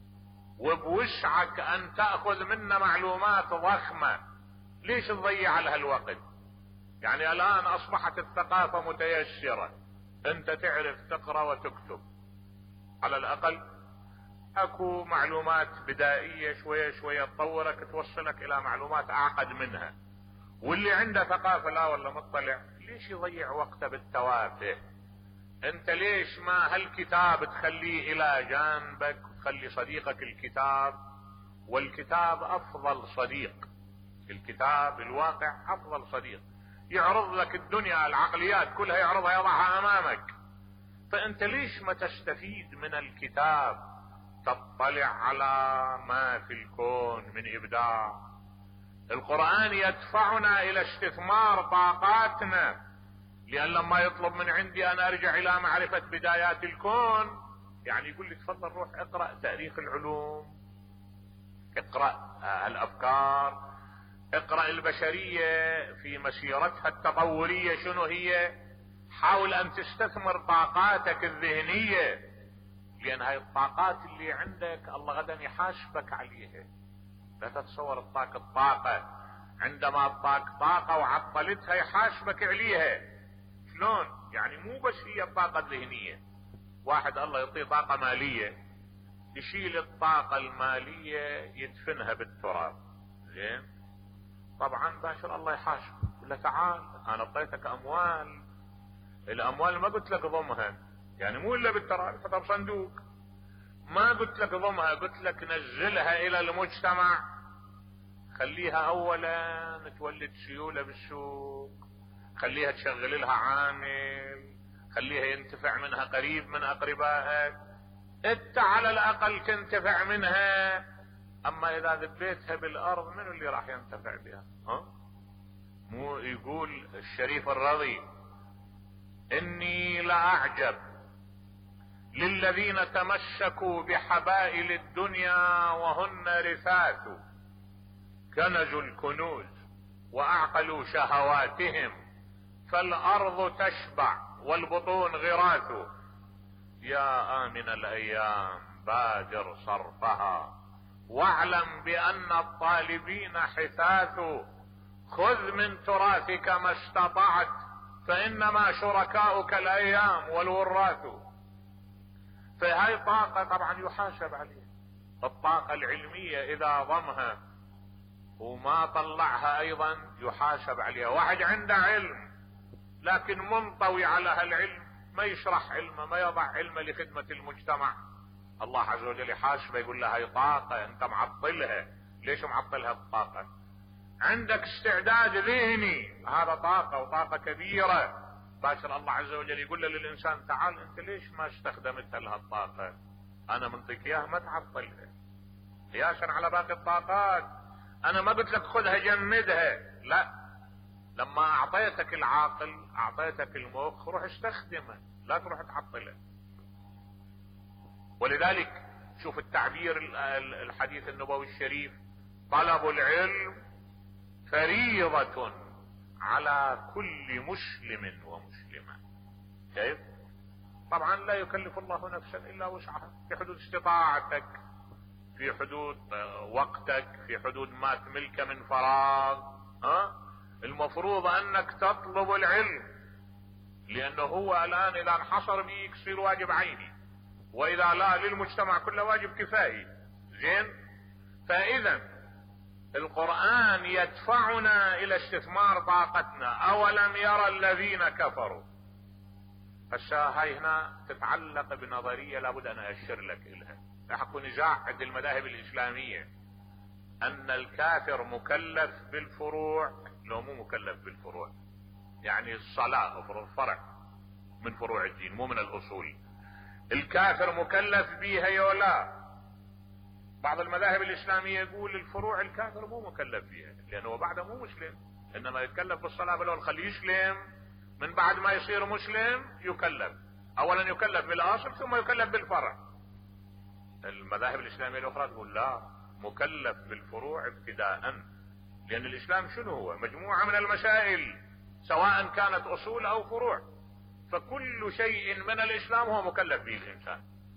وبوسعك أن تأخذ منا معلومات ضخمة، ليش تضيع على هالوقت؟ يعني الآن أصبحت الثقافة متيسرة، أنت تعرف تقرأ وتكتب على الأقل. أكو معلومات بدائية شوية شوية تطورك توصلك إلى معلومات أعقد منها. واللي عنده ثقافة لا ولا مطلع، ليش يضيع وقته بالتوافه؟ أنت ليش ما هالكتاب تخليه إلى جانبك وتخلي صديقك الكتاب؟ والكتاب أفضل صديق، الكتاب الواقع أفضل صديق، يعرض لك الدنيا العقليات كلها، يعرضها يضعها أمامك. فأنت ليش ما تستفيد من الكتاب، تطلع على ما في الكون من إبداع؟ القرآن يدفعنا إلى استثمار طاقاتنا، لأن لما يطلب من عندي أن أرجع إلى معرفة بدايات الكون، يعني يقول لي تفضل روح اقرأ تاريخ العلوم، اقرأ الأفكار، اقرأ البشرية في مسيرتها التطورية شنو هي، حاول ان تستثمر طاقاتك الذهنية، لان هاي الطاقات اللي عندك الله غدا يحاسبك عليها. لا تتصور الطاقة الطاقة عندما الطاقة طاقة وعطلتها يحاسبك عليها. شلون؟ يعني مو بس هي الطاقة الذهنية. واحد الله يعطيه طاقة مالية، يشيل الطاقة المالية يدفنها بالتراب، زين؟ طبعا باشر الله يحاسب، يقول له تعال انا اعطيتك اموال، الاموال ما قلت لك ضمها، يعني مو الا بالتراب، حطها بصندوق. ما قلت لك ضمها، قلت لك نزلها الى المجتمع، خليها اولا تولد سيولة بالسوق، خليها تشغل لها عامل، خليها ينتفع منها قريب من اقربائك، انت على الاقل تنتفع منها. اما اذا ذبيتها بالارض من اللي راح ينتفع بها؟ ها؟ مو يقول الشريف الرضي اني لاعجب للذين تمسكوا بحبائل الدنيا وهن رثاث، كنزوا الكنوز واعقلوا شهواتهم، فالارض تشبع والبطون غراث. يا آمن الايام بادر صرفها، واعلم بان الطالبين حثاث، خذ من تراثك ما استطعت، فانما شركاؤك الايام والوراث. فهاي طاقة طبعا يحاسب عليها. الطاقة العلمية اذا ضمها وما طلعها ايضا يحاسب عليها. واحد عنده علم لكن منطوي على هالعلم، ما يشرح علمه، ما يضع علمه لخدمة المجتمع، الله عز وجل يحاسبه، يقول له هاي طاقة انت معطلها. ليش معطلها الطاقة؟ عندك استعداد ذهني، هذا طاقة وطاقة كبيرة. باشر الله عز وجل يقول له للانسان تعال انت ليش ما استخدمت لها الطاقة؟ انا منطيك اياها ما تعطلها قياسا على باقي الطاقات. انا ما قلت لك خذها جمدها، لا، لما اعطيتك العاقل اعطيتك المخ، روح استخدمه، لا تروح تعطله. ولذلك شوف التعبير الحديث النبوي الشريف، طلب العلم فريضة على كل مسلم ومسلمة. كيف؟ طبعا لا يكلف الله نفسا الا وسعها، في حدود استطاعتك، في حدود وقتك، في حدود ما تملك من فراغ. ها؟ المفروض انك تطلب العلم، لانه هو الان اذا انحصر بيك يصير واجب عيني، واذا لا للمجتمع كله واجب كفائي. زين؟ فاذا القرآن يدفعنا الى استثمار طاقتنا. اولم يرى الذين كفروا، هسه هاي هنا تتعلق بنظرية لابد ان اشير لك الها، راح يكون نزاع عند المذاهب الاسلامية، ان الكافر مكلف بالفروع لو مو مكلف بالفروع. يعني الصلاة فرع من فروع الدين مو من الاصول، الكافر مكلف بيها يولا. بعض المذاهب الاسلامية يقول الفروع الكافر مو مكلف بيها لانه بعده مو مسلم، انما يتكلف بالصلاة بلو خليه يسلم، من بعد ما يصير مسلم يكلف. اولا يكلف بالاصل ثم يكلف بالفرع. المذاهب الاسلامية الاخرى تقول لا، مكلف بالفروع ابتداء، لان الاسلام شنو هو؟ مجموعة من المسائل سواء كانت اصول او فروع، فكل شيء من الاسلام هو مكلف به الانسان.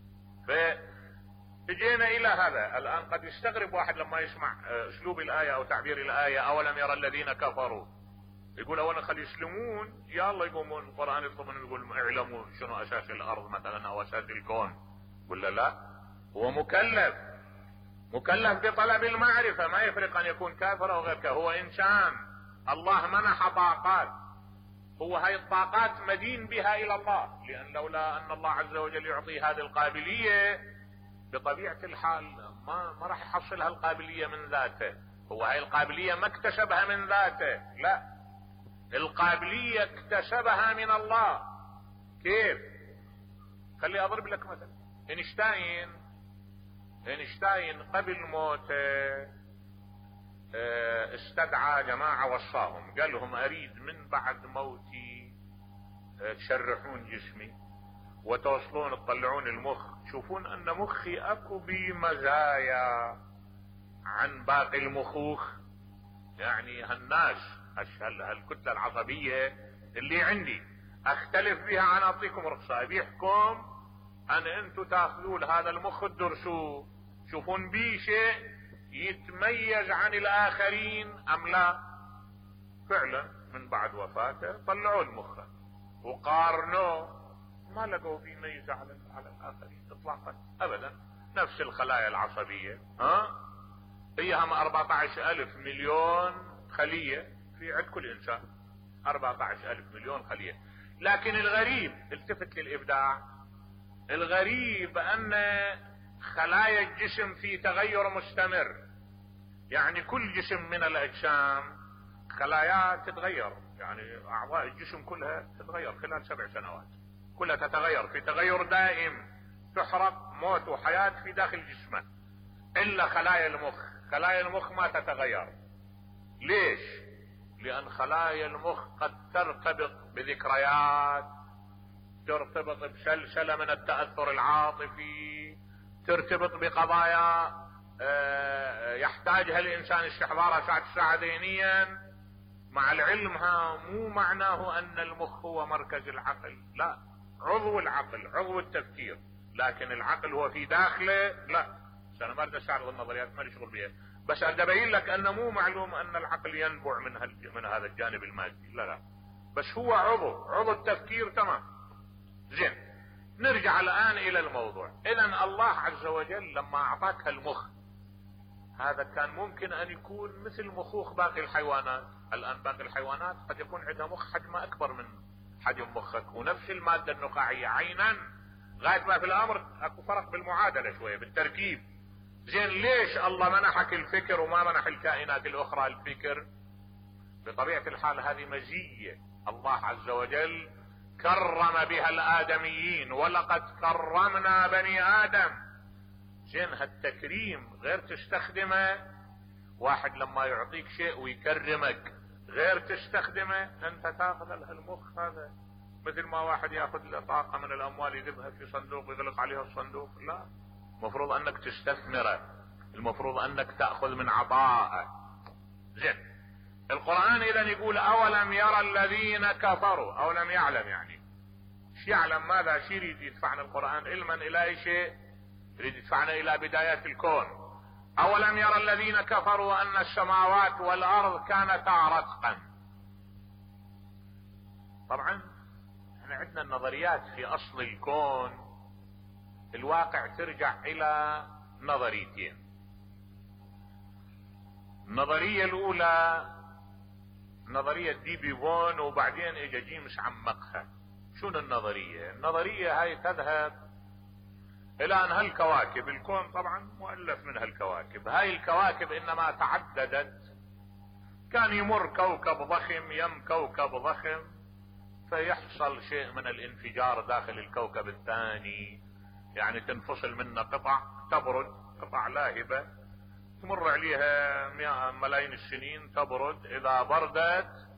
فجينا الى هذا الان. قد يستغرب واحد لما يسمع اسلوب الايه او تعبير الايه اولم يرى الذين كفروا، يقول اولا خلي يسلمون، يا الله يقومون القران يطلب منهم يقول اعلموا شنو اساس الارض مثلا او اساس الكون، ولا لا؟ هو مكلف، مكلف بطلب المعرفة، ما يفرق ان يكون كافر او غير كافر، هو انسان الله منح طاقات، هو هاي الطاقات مدين بها الى الله، لان لولا ان الله عز وجل يعطي هذه القابلية بطبيعة الحال ما ما راح يحصلها القابلية من ذاته. هو هاي القابلية ما اكتسبها من ذاته، لا، القابلية اكتسبها من الله. كيف؟ خلي اضرب لك مثلا. اينشتاين اينشتاين قبل موته استدعى جماعة وصاهم، قال لهم اريد من بعد موتي تشرحون جسمي وتوصلون تطلعون المخ، تشوفون ان مخي اكو بي مزايا عن باقي المخوخ، يعني هالناس هالكتلة العصبية اللي عندي اختلف بها عن اعطيكم رخصة، بيحكم ان انتوا تاخذوا هذا المخ تدرسوه، شوفون بيه شيء يتميز عن الاخرين ام لا. فعلا من بعد وفاته طلعوا المخ وقارنوه، ما لقوا فيه ميزة على على الاخرين اطلاقا ابدا. نفس الخلايا العصبية، ها هي هم أربعة عشر ألف مليون خلية في عند كل انسان، أربعة عشر ألف مليون خلية. لكن الغريب، التفت للابداع، الغريب ان خلايا الجسم في تغير مستمر. يعني كل جسم من الاجسام خلايا تتغير، يعني اعضاء الجسم كلها تتغير خلال سبع سنوات، كلها تتغير في تغير دائم، تحرق موت وحياة في داخل جسمه، الا خلايا المخ. خلايا المخ ما تتغير. ليش؟ لان خلايا المخ قد ترتبط بذكريات، ترتبط بسلسلة من التأثر العاطفي، ترتبط بقضايا يحتاجها الانسان استحضارها ساعة ساعة ذهنيا. مع العلم ها مو معناه ان المخ هو مركز العقل، لا، عضو العقل، عضو التفكير، لكن العقل هو في داخله لا. انا ما بدي استعرض النظريات، ما لي شغل بها، بس بدي ابين لك انه مو معلوم ان العقل ينبع من من هذا الجانب المادي، لا لا، بس هو عضو عضو التفكير. تمام. زين، نرجع الان الى الموضوع. اذا الله عز وجل لما اعطاك المخ هذا كان ممكن ان يكون مثل مخوخ باقي الحيوانات. الان باقي الحيوانات قد يكون عندها مخ حجمه اكبر من حجم مخك، ونفس المادة النخاعية عينا، غاية ما في الامر اكو فرق بالمعادلة شوية بالتركيب. زين، ليش الله منحك الفكر وما منح الكائنات الاخرى الفكر؟ بطبيعة الحال هذه مزية الله عز وجل كرم بها الادميين، ولقد كرمنا بني ادم. زين، هالتكريم غير تستخدمه، واحد لما يعطيك شيء ويكرمك غير تستخدمه، انت تاخذ المخ هذا مثل ما واحد ياخذ طاقة من الاموال يذبها في صندوق ويغلق عليها الصندوق، لا، المفروض انك تستثمره، المفروض انك تأخذ من عطائه. زين، القرآن اذا يقول اولم يرى الذين كفروا، اولم يعلم، يعني شو يعلم؟ ماذا؟ شو يريد يدفعنا القرآن؟ علما الى اي شيء؟ يريد يدفعنا الى بدايات الكون. اولم يرى الذين كفروا ان السماوات والارض كانتا رتقا. طبعا احنا عندنا النظريات في اصل الكون، الواقع ترجع الى نظريتين. النظرية الاولى نظرية ديبي فون، وبعدين اجا جيمس عمقها. شنو النظرية؟ النظرية هاي تذهب الى ان هالكواكب، الكون طبعا مؤلف من هالكواكب، هاي الكواكب انما تعددت، كان يمر كوكب ضخم يم كوكب ضخم، فيحصل شيء من الانفجار داخل الكوكب الثاني، يعني تنفصل منه قطع، تبرد قطع لاهبة، تمر عليها ملايين السنين تبرد. اذا بردت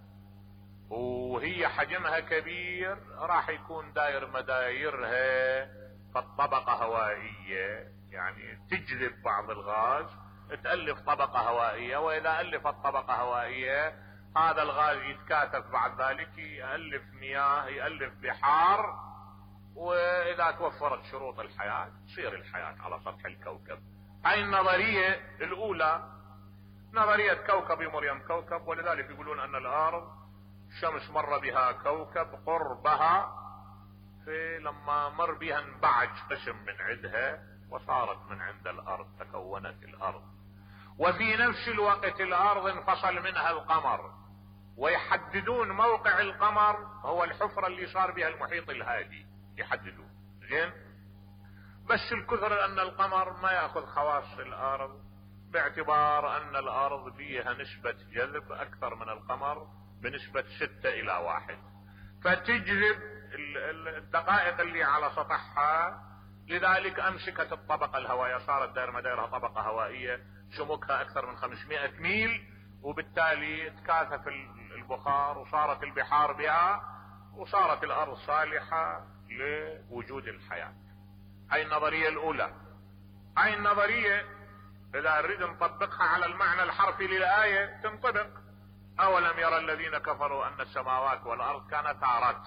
وهي حجمها كبير راح يكون داير مدايرها فالطبقة هوائية، يعني تجذب بعض الغاز تألف طبقة هوائية، واذا ألفت طبقة هوائية هذا الغاز يتكاثف بعد ذلك يألف مياه، يألف بحار، واذا توفرت شروط الحياة تصير الحياة على سطح الكوكب. هاي النظرية الاولى، نظرية كوكب يمر يم كوكب، ولذلك يقولون ان الارض الشمس مر بها كوكب قربها، في لما مر بها انبعج قسم من عندها وصارت من عند الارض، تكونت الارض. وفي نفس الوقت الارض انفصل منها القمر، ويحددون موقع القمر هو الحفرة اللي صار بها المحيط الهادي، يحددون. زين، بس الكثر ان القمر ما ياخذ خواص الارض، باعتبار ان الارض بيها نسبة جذب اكثر من القمر بنسبة ستة الى واحد، فتجذب الدقائق اللي على سطحها، لذلك امسكت الطبقة الهوائية، صارت دائر مدارها طبقة هوائية سمكها اكثر من خمسمائة ميل، وبالتالي تكاثف البخار وصارت البحار بها، وصارت الارض صالحة لوجود الحياة. هاي النظرية الاولى. هاي النظرية اذا نريد نطبقها على المعنى الحرفي للآية تنطبق. اولم يرى الذين كفروا ان السماوات والارض كانتا رتق.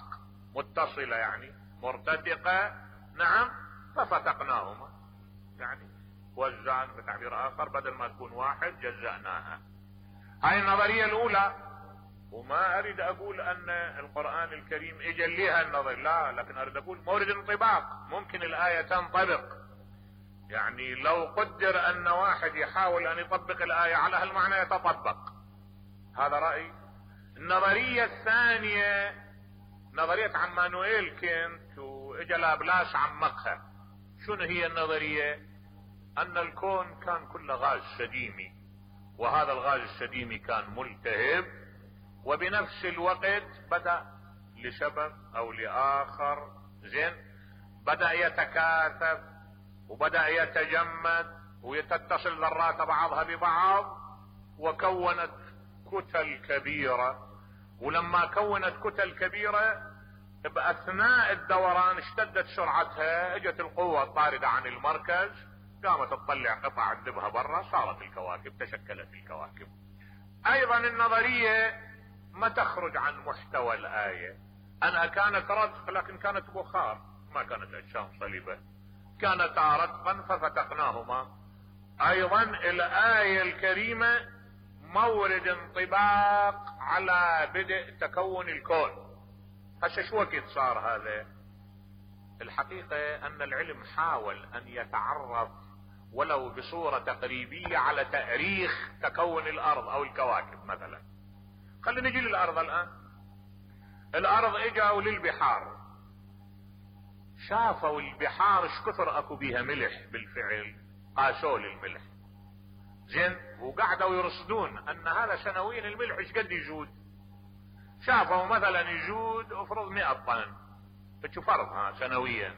متصلة يعني مرتفقة، نعم، ففتقناهما، يعني وزان بتعبير آخر، بدل ما تكون واحد جزأناها. هاي النظرية الأولى. وما أريد أقول أن القرآن الكريم إجل لها النظر، لا، لكن أريد أقول مورد انطباق، ممكن الآية تنطبق. يعني لو قدر أن واحد يحاول أن يطبق الآية على هالمعنى يتطبق. هذا رأي. النظرية الثانية نظرية عمانويل كنت، وإجا بلاش عمقها. شنو هي النظرية؟ أن الكون كان كله غاز سديمي، وهذا الغاز السديمي كان ملتهب، وبنفس الوقت بدأ لسبب أو لآخر زين بدأ يتكاثف وبدأ يتجمد ويتتصل ذرات بعضها ببعض، وكونت كتل كبيرة. ولما كونت كتل كبيرة بأثناء الدوران اشتدت سرعتها، اجت القوة الطاردة عن المركز، قامت تطلع قطع تذبها برا، صارت الكواكب، تشكلت الكواكب. ايضا النظرية ما تخرج عن محتوى الآية، انها كانت رتق لكن كانت بخار، ما كانت اجسام صلبة، كانتا رتقا ففتقناهما. ايضا الآية الكريمة مورد انطباق على بدء تكون الكون. هسه شو وقت صار هذا؟ الحقيقة ان العلم حاول ان يتعرف ولو بصورة تقريبية على تاريخ تكون الارض او الكواكب. مثلا خلينا نجي للارض الان. الارض اجوا للبحار، شافوا البحار ايش كثر اكو بيها ملح، بالفعل قاسوا للملح زين، وقعدوا يرصدون ان هذا سنويا الملح ايش قد يجود. شافوا مثلا يجود افرض مئة طن، بتشوف فرضها سنويا.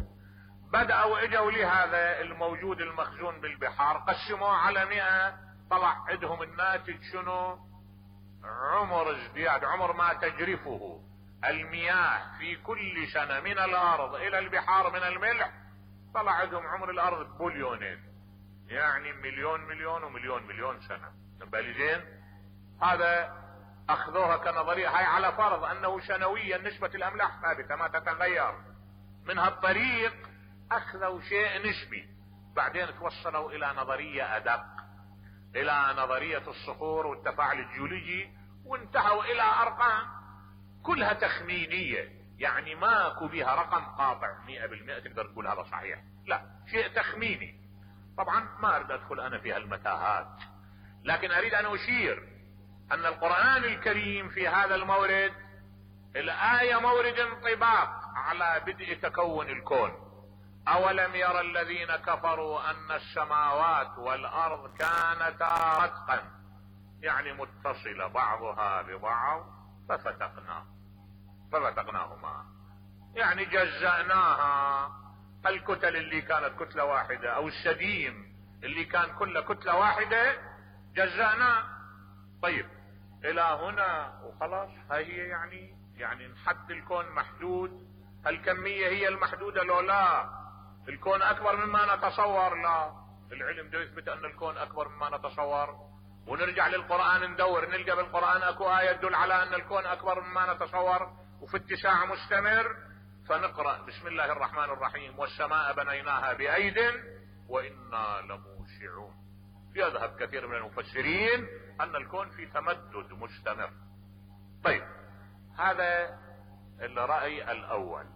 بدأوا اجوا لهذا الموجود المخزون بالبحار، قسموه على مئة، طلع عندهم الناتج شنو؟ عمر ازدياد، عمر ما تجرفه المياه في كل سنة من الارض الى البحار من الملح، طلع عندهم عمر الارض بليونين، يعني مليون مليون ومليون مليون سنة. بالي زين؟ هذا اخذوها كنظرية، هاي على فرض انه سنويا نسبة الاملاح ثابتة ما تتغير. من هالطريق اخذوا شيء نسبي، بعدين توصلوا الى نظرية ادق، الى نظرية الصخور والتفاعل الجيولوجي، وانتهوا الى ارقام كلها تخمينية، يعني ماكو بها رقم قاطع مئة بالمئة تقدر تقول هذا صحيح، لا، شيء تخميني. طبعا ما اريد ادخل انا في هالمتاهات، لكن اريد ان اشير ان القرآن الكريم في هذا المورد الآية مورد انطباق على بدء تكون الكون. اولم يرى الذين كفروا ان السماوات والارض كانتا رتقا، يعني متصلة بعضها ببعض، ففتقنا ففتقناهما، يعني جزأناها. الكتل اللي كانت كتلة واحدة او السديم اللي كان كله كتلة واحدة جزأناه. طيب الى هنا وخلاص، هاي هي يعني يعني حد الكون محدود، الكمية هي المحدودة لو لا؟ الكون اكبر مما نتصور، لا، العلم ده يثبت ان الكون اكبر مما نتصور. ونرجع للقرآن ندور نلقى بالقرآن اكو آية تدل على ان الكون اكبر مما نتصور وفي اتساع مستمر. فنقرأ بسم الله الرحمن الرحيم: والسماء بنيناها بأيد وإنا لموسعون. يذهب كثير من المفسرين ان الكون في تمدد مستمر. طيب هذا الرأي الاول.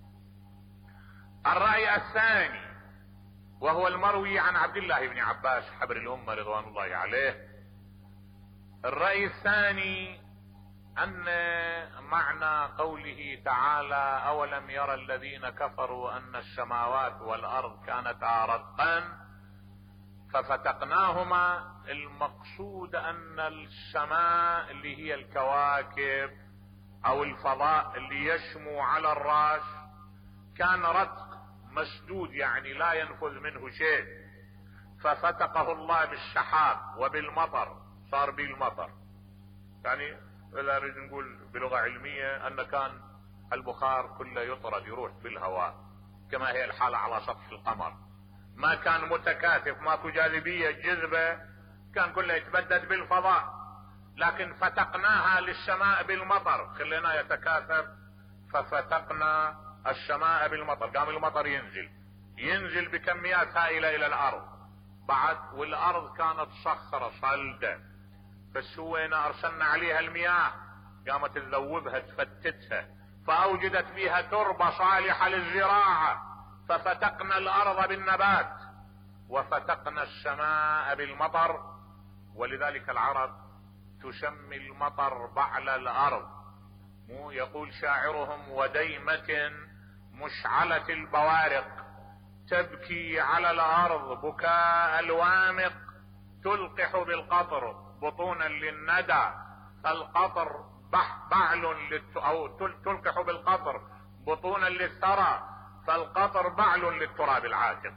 الرأي الثاني وهو المروي عن عبد الله بن عباس حبر الامة رضوان الله عليه. الرأي الثاني ان معنى قوله تعالى: اولم يرى الذين كفروا ان السماوات والارض كانتا رتقا ففتقناهما، المقصود ان السماء اللي هي الكواكب او الفضاء اللي يشمو على الراس كان رتق مسدود، يعني لا ينفذ منه شيء، ففتقه الله بالسحاب وبالمطر، صار به المطر. يعني اذا نريد نقول بلغة علمية ان كان البخار كله يطرد يروح بالهواء كما هي الحالة على سطح القمر، ما كان متكاثف، ماكو جاذبية جذبة، كان كله يتبدد بالفضاء. لكن فتقناها للسماء بالمطر، خليناه يتكاثف ففتقنا السماء بالمطر، قام المطر ينزل ينزل بكميات هائلة الى الارض بعد، والارض كانت صخرة صلدة، فسوينا ارسلنا عليها المياه قامت تذوبها تفتتها، فاوجدت بها تربة صالحة للزراعة، ففتقنا الارض بالنبات وفتقنا السماء بالمطر. ولذلك العرب تسمي المطر بعل الارض، مو يقول شاعرهم: وديمة مشعلة البوارق تبكي على الارض بكاء الوامق، تلقح بالقطر بطونا للندى، فالقطر بعل للت... او تلقح بالقطر بطونا للثرى، فالقطر بعل للتراب العاتق.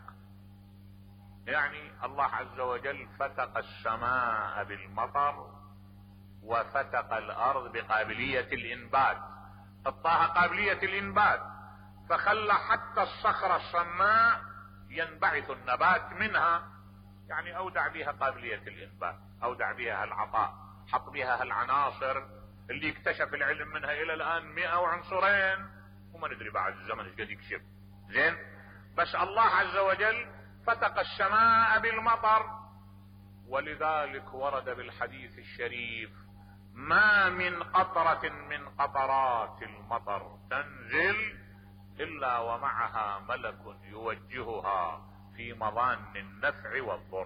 يعني الله عز وجل فتق السماء بالمطر وفتق الارض بقابلية الانبات، اعطاها قابلية الانبات، فخلى حتى الصخرة الصماء ينبعث النبات منها، يعني اودع بها قابلية الانبات، اودع بها العطاء، حط بها العناصر اللي اكتشف العلم منها الى الان مئة وعنصرين، وما ندري بعد الزمن ايش قد يكشف. زين، بس الله عز وجل فتق السماء بالمطر. ولذلك ورد بالحديث الشريف: ما من قطرة من قطرات المطر تنزل الا ومعها ملك يوجهها في مظان النفع والضر.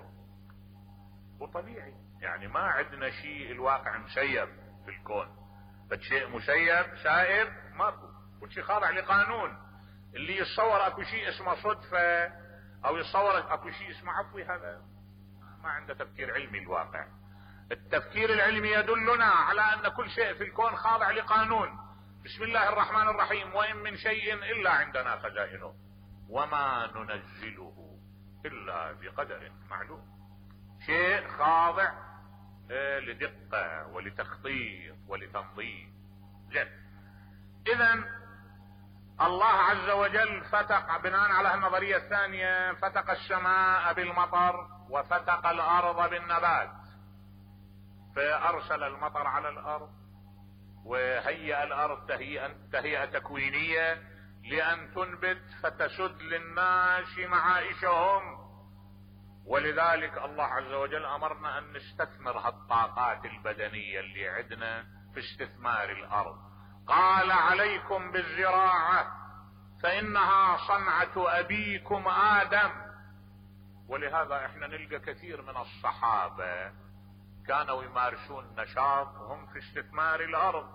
وطبيعي يعني ما عندنا شيء الواقع مسيب في الكون، فشيء مسيب سائر ماكو، كل شيء خاضع لقانون. اللي يتصور اكو شيء اسمه صدفة او يتصور اكو شيء اسمه عفوي، هذا ما عنده تفكير علمي. الواقع التفكير العلمي يدلنا على ان كل شيء في الكون خاضع لقانون. بسم الله الرحمن الرحيم: وان من شيء الا عندنا خزائنه وما ننزله الا بقدر معلوم. شيء خاضع لدقة ولتخطيط ولتنظيم. زين، اذا الله عز وجل فتق بناء على النظرية الثانية، فتق السماء بالمطر وفتق الارض بالنبات، فارسل المطر على الارض وهيأ الارض تهيئة, تهيئة تكوينية لان تنبت فتسد للناس معائشهم. ولذلك الله عز وجل امرنا ان نستثمر هالطاقات البدنية اللي عندنا في استثمار الارض. قال: عليكم بالزراعة فانها صنعة ابيكم ادم. ولهذا احنا نلقى كثير من الصحابة كانوا يمارسون نشاط هم في استثمار الارض.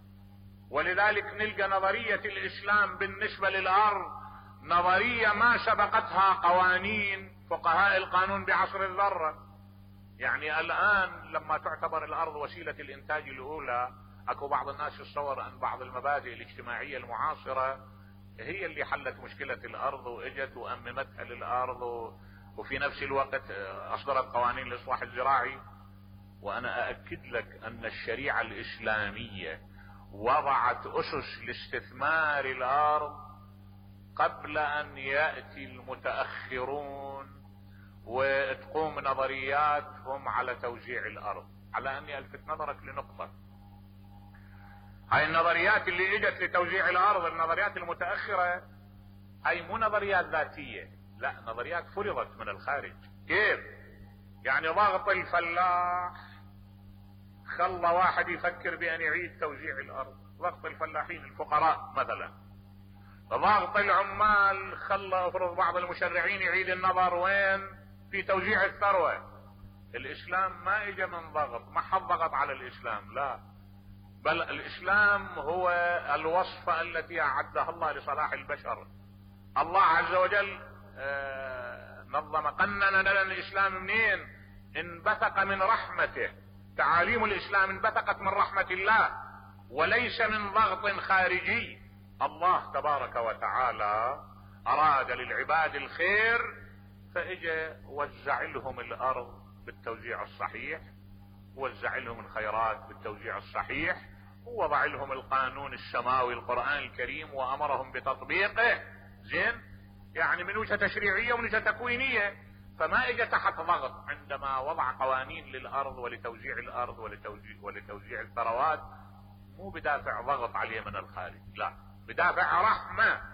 ولذلك نلقى نظرية الاسلام بالنسبة للارض نظرية ما سبقتها قوانين فقهاء القانون بعصر الذرة. يعني الان لما تعتبر الارض وسيلة الانتاج الاولى، اكو بعض الناس يتصور ان بعض المبادئ الاجتماعية المعاصرة هي اللي حلت مشكلة الارض واجت واممتها للارض، وفي نفس الوقت اصدرت قوانين الاصلاح الزراعي. وانا اؤكد لك ان الشريعة الاسلامية وضعت اسس لاستثمار الارض قبل ان يأتي المتأخرون وتقوم نظرياتهم على توزيع الارض. على اني الفت نظرك لنقطة: هاي النظريات اللي اجت لتوزيع الارض، النظريات المتأخرة، هاي مو نظريات ذاتية، لا، نظريات فرضت من الخارج. كيف؟ يعني ضغط الفلاح خلى واحد يفكر بان يعيد توزيع الارض، ضغط الفلاحين الفقراء مثلا. ضغط العمال خلى افرض بعض المشرعين يعيد النظر وين؟ في توزيع الثروة. الاسلام ما اجى من ضغط، ما حد ضغط على الاسلام، لا، بل الاسلام هو الوصفة التي اعدها الله لصلاح البشر. الله عز وجل آه نظم قنن لنا الاسلام منين؟ انبثق من رحمته. تعاليم الاسلام انبثقت من رحمة الله وليس من ضغط خارجي. الله تبارك وتعالى اراد للعباد الخير فاجى وزع لهم الارض بالتوزيع الصحيح، وزع لهم الخيرات بالتوزيع الصحيح، ووضع لهم القانون السماوي القرآن الكريم وامرهم بتطبيقه. زين، يعني من وجهة تشريعية ومن وجهة تكوينية. فما اجى تحت ضغط عندما وضع قوانين للارض ولتوزيع الارض ولتوزيع, ولتوزيع الثروات، مو بدافع ضغط عليه من الخارج، لا، بدافع رحمة